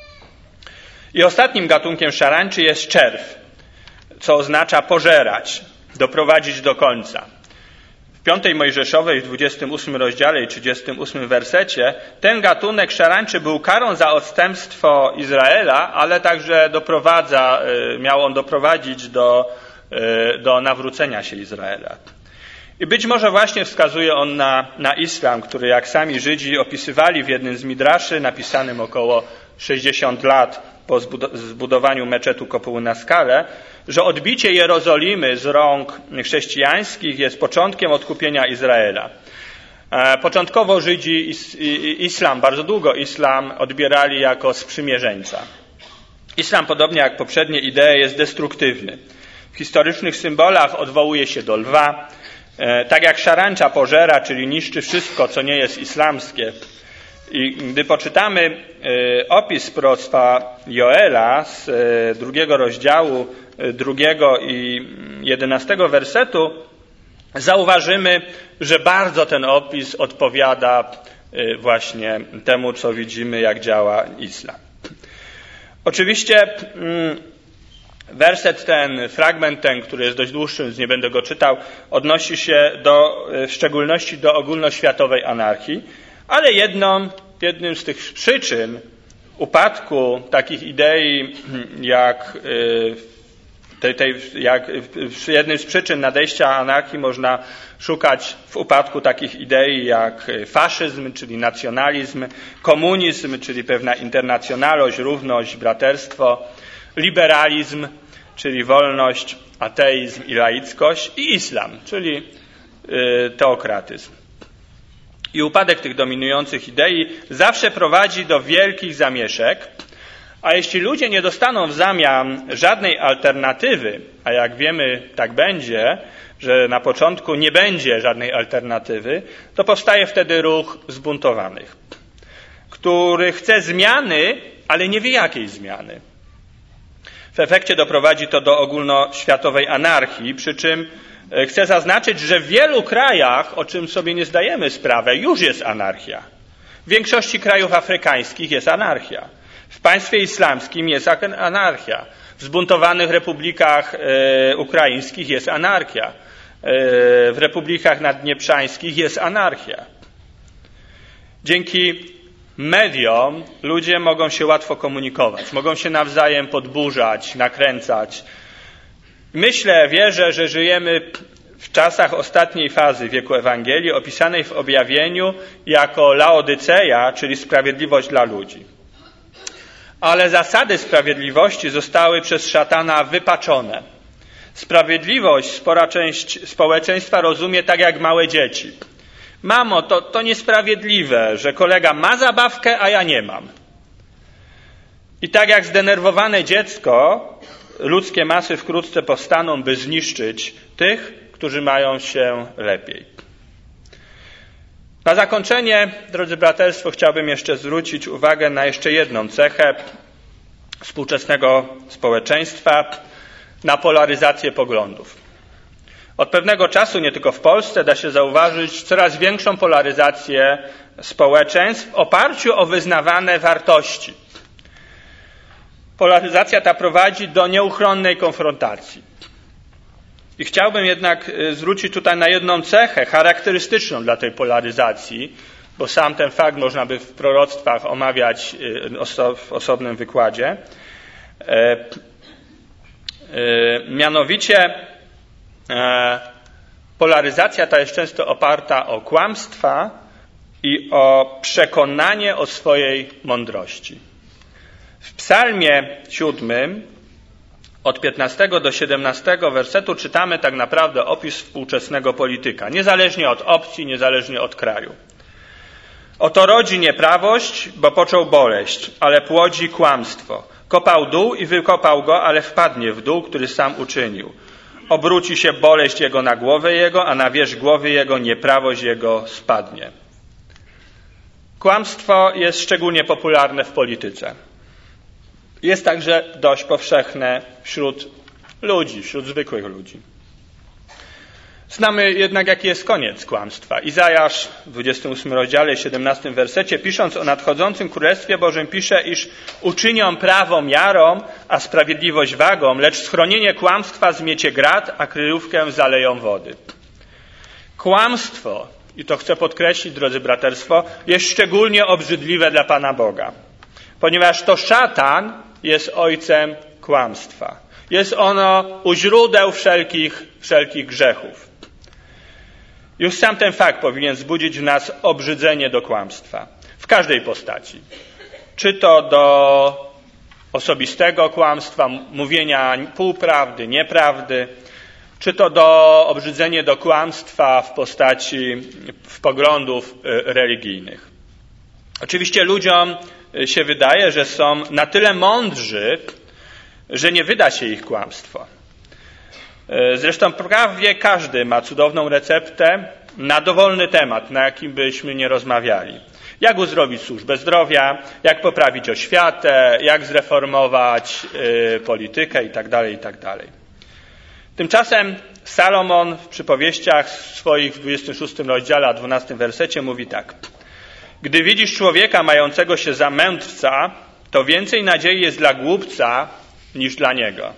I ostatnim gatunkiem szarańczy jest czerw, co oznacza pożerać, doprowadzić do końca. W 5 Mojżeszowej, w 28 rozdziale i 38 wersecie ten gatunek szarańczy był karą za odstępstwo Izraela, ale także miał on doprowadzić do nawrócenia się Izraela. I być może właśnie wskazuje on na islam, który, jak sami Żydzi opisywali w jednym z midraszy napisanym około 60 lat po zbudowaniu meczetu Kopuły na skale, że odbicie Jerozolimy z rąk chrześcijańskich jest początkiem odkupienia Izraela. Początkowo Żydzi islam, bardzo długo islam odbierali jako sprzymierzeńca. Islam, podobnie jak poprzednie idee, jest destruktywny. W historycznych symbolach odwołuje się do lwa. Tak jak szarańcza pożera, czyli niszczy wszystko, co nie jest islamskie. I gdy poczytamy opis proroctwa Joela z 2 rozdziału, 2 i 11 wersetu, zauważymy, że bardzo ten opis odpowiada właśnie temu, co widzimy, jak działa islam. Oczywiście werset ten, fragment ten, który jest dość dłuższy, więc nie będę go czytał, odnosi się w szczególności do ogólnoświatowej anarchii, ale jednym z tych przyczyn upadku takich idei, jednym z przyczyn nadejścia anarchii można szukać w upadku takich idei jak faszyzm, czyli nacjonalizm, komunizm, czyli pewna internacjonalność, równość, braterstwo, liberalizm, czyli wolność, ateizm i laickość, i islam, czyli teokratyzm. I upadek tych dominujących idei zawsze prowadzi do wielkich zamieszek, a jeśli ludzie nie dostaną w zamian żadnej alternatywy, a jak wiemy tak będzie, że na początku nie będzie żadnej alternatywy, to powstaje wtedy ruch zbuntowanych, który chce zmiany, ale nie wie jakiej zmiany. W efekcie doprowadzi to do ogólnoświatowej anarchii, przy czym chcę zaznaczyć, że w wielu krajach, o czym sobie nie zdajemy sprawy, już jest anarchia. W większości krajów afrykańskich jest anarchia. W państwie islamskim jest anarchia. W zbuntowanych republikach ukraińskich jest anarchia. W republikach naddnieprzańskich jest anarchia. Dzięki mediom ludzie mogą się łatwo komunikować, mogą się nawzajem podburzać, nakręcać. Wierzę, że żyjemy w czasach ostatniej fazy wieku Ewangelii, opisanej w objawieniu jako Laodyceja, czyli sprawiedliwość dla ludzi. Ale zasady sprawiedliwości zostały przez szatana wypaczone. Sprawiedliwość spora część społeczeństwa rozumie tak jak małe dzieci. Mamo, to niesprawiedliwe, że kolega ma zabawkę, a ja nie mam. I tak jak zdenerwowane dziecko, ludzkie masy wkrótce powstaną, by zniszczyć tych, którzy mają się lepiej. Na zakończenie, drodzy braterstwo, chciałbym jeszcze zwrócić uwagę na jeszcze jedną cechę współczesnego społeczeństwa, na polaryzację poglądów. Od pewnego czasu, nie tylko w Polsce, da się zauważyć coraz większą polaryzację społeczeństw w oparciu o wyznawane wartości. Polaryzacja ta prowadzi do nieuchronnej konfrontacji. I chciałbym jednak zwrócić tutaj na jedną cechę charakterystyczną dla tej polaryzacji, bo sam ten fakt można by w proroctwach omawiać w osobnym wykładzie. Mianowicie polaryzacja ta jest często oparta o kłamstwa i o przekonanie o swojej mądrości. W Psalmie 7 od 15 do 17 wersetu czytamy tak naprawdę opis współczesnego polityka, niezależnie od opcji, niezależnie od kraju. Oto rodzi nieprawość, bo począł boleść, ale płodzi kłamstwo. Kopał dół i wykopał go, ale wpadnie w dół, który sam uczynił. Obróci się boleść jego na głowę jego, a na wierzch głowy jego nieprawość jego spadnie. Kłamstwo jest szczególnie popularne w polityce. Jest także dość powszechne wśród ludzi, wśród zwykłych ludzi. Znamy jednak, jaki jest koniec kłamstwa. Izajasz w 28 rozdziale, 17 wersecie, pisząc o nadchodzącym Królestwie Bożym, pisze, iż uczynią prawo miarą, a sprawiedliwość wagą, lecz schronienie kłamstwa zmiecie grat, a kryjówkę zaleją wody. Kłamstwo, i to chcę podkreślić, drodzy braterstwo, jest szczególnie obrzydliwe dla Pana Boga, ponieważ to szatan jest ojcem kłamstwa. Jest ono u źródeł wszelkich grzechów. Już sam ten fakt powinien wzbudzić w nas obrzydzenie do kłamstwa. W każdej postaci. Czy to do osobistego kłamstwa, mówienia półprawdy, nieprawdy, czy to obrzydzenie do kłamstwa w postaci poglądów religijnych. Oczywiście ludziom się wydaje, że są na tyle mądrzy, że nie wyda się ich kłamstwo. Zresztą prawie każdy ma cudowną receptę na dowolny temat, na jakim byśmy nie rozmawiali. Jak uzdrowić służbę zdrowia, jak poprawić oświatę, jak zreformować politykę itd., itd. Tymczasem Salomon w przypowieściach swoich w 26 rozdziale, a 12 wersecie mówi tak. Gdy widzisz człowieka mającego się za mędrca, to więcej nadziei jest dla głupca niż dla niego.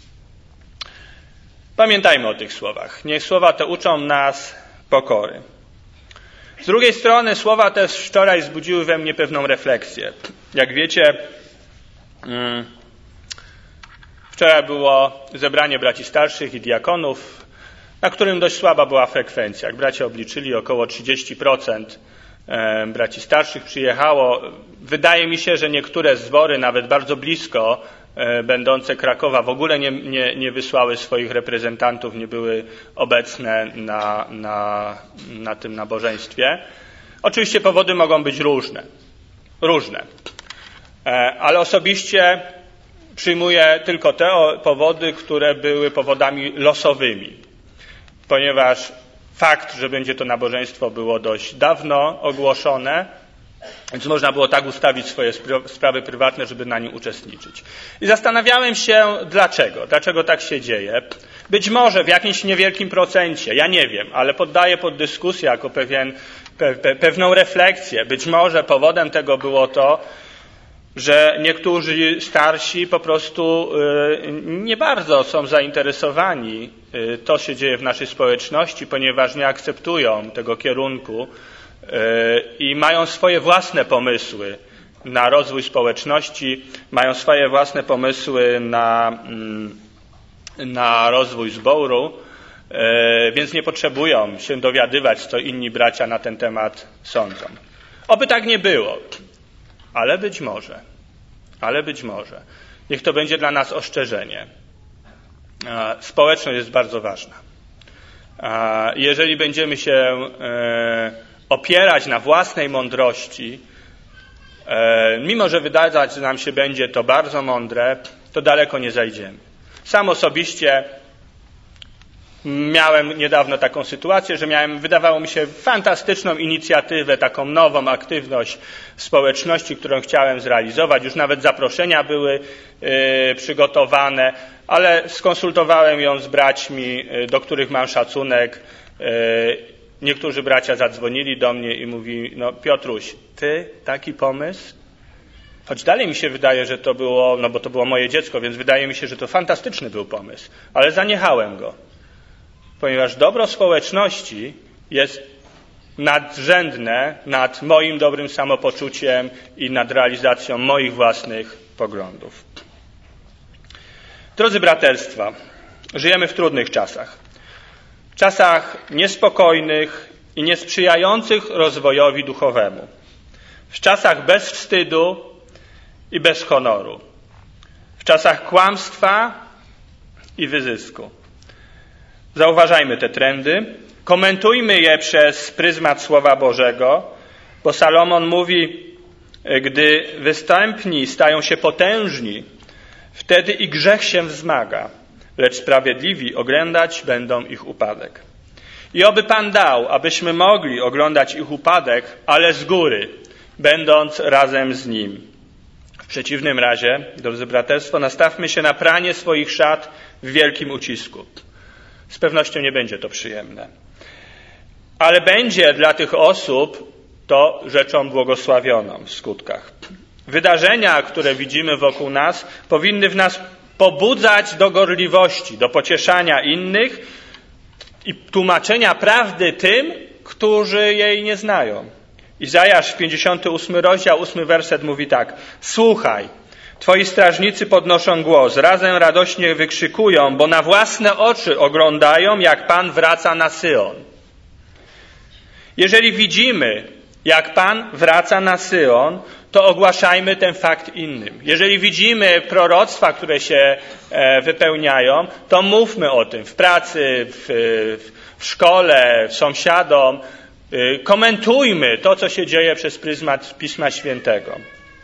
Pamiętajmy o tych słowach. Niech słowa te uczą nas pokory. Z drugiej strony słowa też wczoraj wzbudziły we mnie pewną refleksję. Jak wiecie, wczoraj było zebranie braci starszych i diakonów, na którym dość słaba była frekwencja. Jak bracia obliczyli, około 30% braci starszych przyjechało. Wydaje mi się, że niektóre zbory, nawet bardzo blisko będące Krakowa, w ogóle nie wysłały swoich reprezentantów, nie były obecne na tym nabożeństwie. Oczywiście powody mogą być różne. Ale osobiście przyjmuję tylko te powody, które były powodami losowymi, ponieważ fakt, że będzie to nabożeństwo, było dość dawno ogłoszone, więc można było tak ustawić swoje sprawy prywatne, żeby na nim uczestniczyć. I zastanawiałem się, dlaczego tak się dzieje. Być może w jakimś niewielkim procencie, ja nie wiem, ale poddaję pod dyskusję jako pewną refleksję. Być może powodem tego było to, że niektórzy starsi po prostu nie bardzo są zainteresowani to, się dzieje w naszej społeczności, ponieważ nie akceptują tego kierunku i mają swoje własne pomysły na rozwój społeczności, mają swoje własne pomysły na rozwój zboru, więc nie potrzebują się dowiadywać, co inni bracia na ten temat sądzą. Oby tak nie było. Ale być może. Niech to będzie dla nas ostrzeżenie. Społeczność jest bardzo ważna. Jeżeli będziemy się opierać na własnej mądrości, mimo że wydawać nam się będzie to bardzo mądre, to daleko nie zajdziemy. Sam osobiście miałem niedawno taką sytuację, że wydawało mi się, fantastyczną inicjatywę, taką nową aktywność w społeczności, którą chciałem zrealizować. Już nawet zaproszenia były przygotowane, ale skonsultowałem ją z braćmi, do których mam szacunek. Niektórzy bracia zadzwonili do mnie i mówi, no Piotruś, ty taki pomysł? Choć dalej mi się wydaje, że to było, bo to było moje dziecko, więc wydaje mi się, że to fantastyczny był pomysł, ale zaniechałem go. Ponieważ dobro społeczności jest nadrzędne nad moim dobrym samopoczuciem i nad realizacją moich własnych poglądów. Drodzy braterstwa, żyjemy w trudnych czasach. Czasach niespokojnych i niesprzyjających rozwojowi duchowemu. W czasach bez wstydu i bez honoru. W czasach kłamstwa i wyzysku. Zauważajmy te trendy, komentujmy je przez pryzmat Słowa Bożego, bo Salomon mówi, gdy występni stają się potężni, wtedy i grzech się wzmaga, lecz sprawiedliwi oglądać będą ich upadek. I oby Pan dał, abyśmy mogli oglądać ich upadek, ale z góry, będąc razem z Nim. W przeciwnym razie, drodzy braterstwo, nastawmy się na pranie swoich szat w wielkim ucisku. Z pewnością nie będzie to przyjemne. Ale będzie dla tych osób to rzeczą błogosławioną w skutkach. Wydarzenia, które widzimy wokół nas, powinny w nas pobudzać do gorliwości, do pocieszania innych i tłumaczenia prawdy tym, którzy jej nie znają. Izajasz 58 rozdział, 8 werset mówi tak. Słuchaj, twoi strażnicy podnoszą głos, razem radośnie wykrzykują, bo na własne oczy oglądają, jak Pan wraca na Syjon. Jeżeli widzimy Jak Pan wraca na Syjon, to ogłaszajmy ten fakt innym. Jeżeli widzimy proroctwa, które się wypełniają, to mówmy o tym w pracy, w szkole, sąsiadom. Komentujmy to, co się dzieje przez pryzmat Pisma Świętego.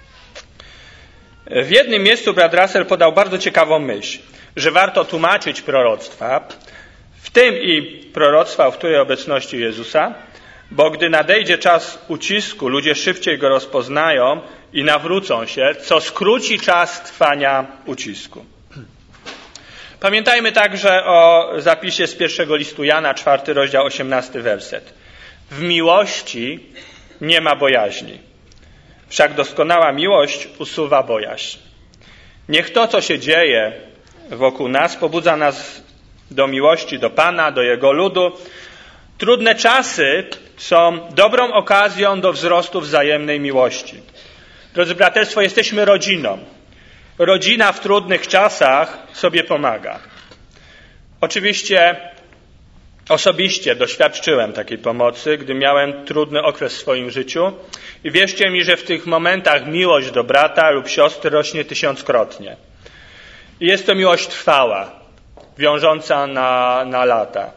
W jednym miejscu brat Russell podał bardzo ciekawą myśl, że warto tłumaczyć proroctwa, w tym i proroctwa w której obecności Jezusa, bo gdy nadejdzie czas ucisku, ludzie szybciej go rozpoznają i nawrócą się, co skróci czas trwania ucisku. Pamiętajmy także o zapisie z pierwszego listu Jana, 4 rozdział, 18 werset. W miłości nie ma bojaźni. Wszak doskonała miłość usuwa bojaźń. Niech to, co się dzieje wokół nas, pobudza nas do miłości do Pana, do Jego ludu. Trudne czasy są dobrą okazją do wzrostu wzajemnej miłości. Drodzy braterstwo, jesteśmy rodziną. Rodzina w trudnych czasach sobie pomaga. Oczywiście osobiście doświadczyłem takiej pomocy, gdy miałem trudny okres w swoim życiu i wierzcie mi, że w tych momentach miłość do brata lub siostry rośnie 1000-krotnie. I jest to miłość trwała, wiążąca na lata.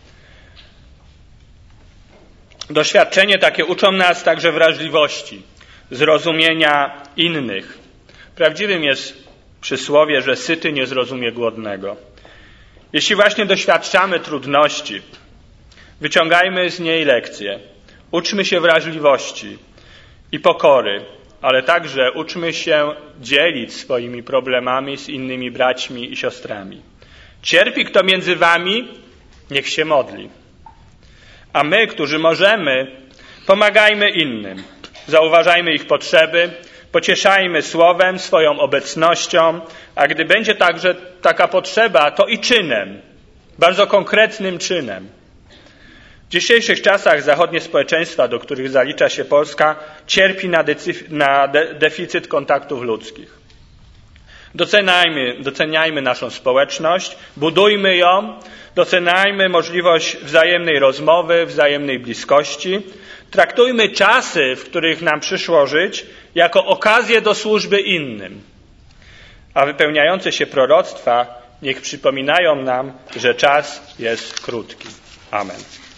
Doświadczenie takie uczą nas także wrażliwości, zrozumienia innych. Prawdziwym jest przysłowie, że syty nie zrozumie głodnego. Jeśli właśnie doświadczamy trudności, wyciągajmy z niej lekcje. Uczmy się wrażliwości i pokory, ale także uczmy się dzielić swoimi problemami z innymi braćmi i siostrami. Cierpi kto między wami, niech się modli. A my, którzy możemy, pomagajmy innym. Zauważajmy ich potrzeby, pocieszajmy słowem, swoją obecnością, a gdy będzie także taka potrzeba, to i czynem, bardzo konkretnym czynem. W dzisiejszych czasach zachodnie społeczeństwa, do których zalicza się Polska, cierpi na deficyt kontaktów ludzkich. Doceniajmy naszą społeczność, budujmy ją, doceniajmy możliwość wzajemnej rozmowy, wzajemnej bliskości. Traktujmy czasy, w których nam przyszło żyć, jako okazję do służby innym. A wypełniające się proroctwa niech przypominają nam, że czas jest krótki. Amen.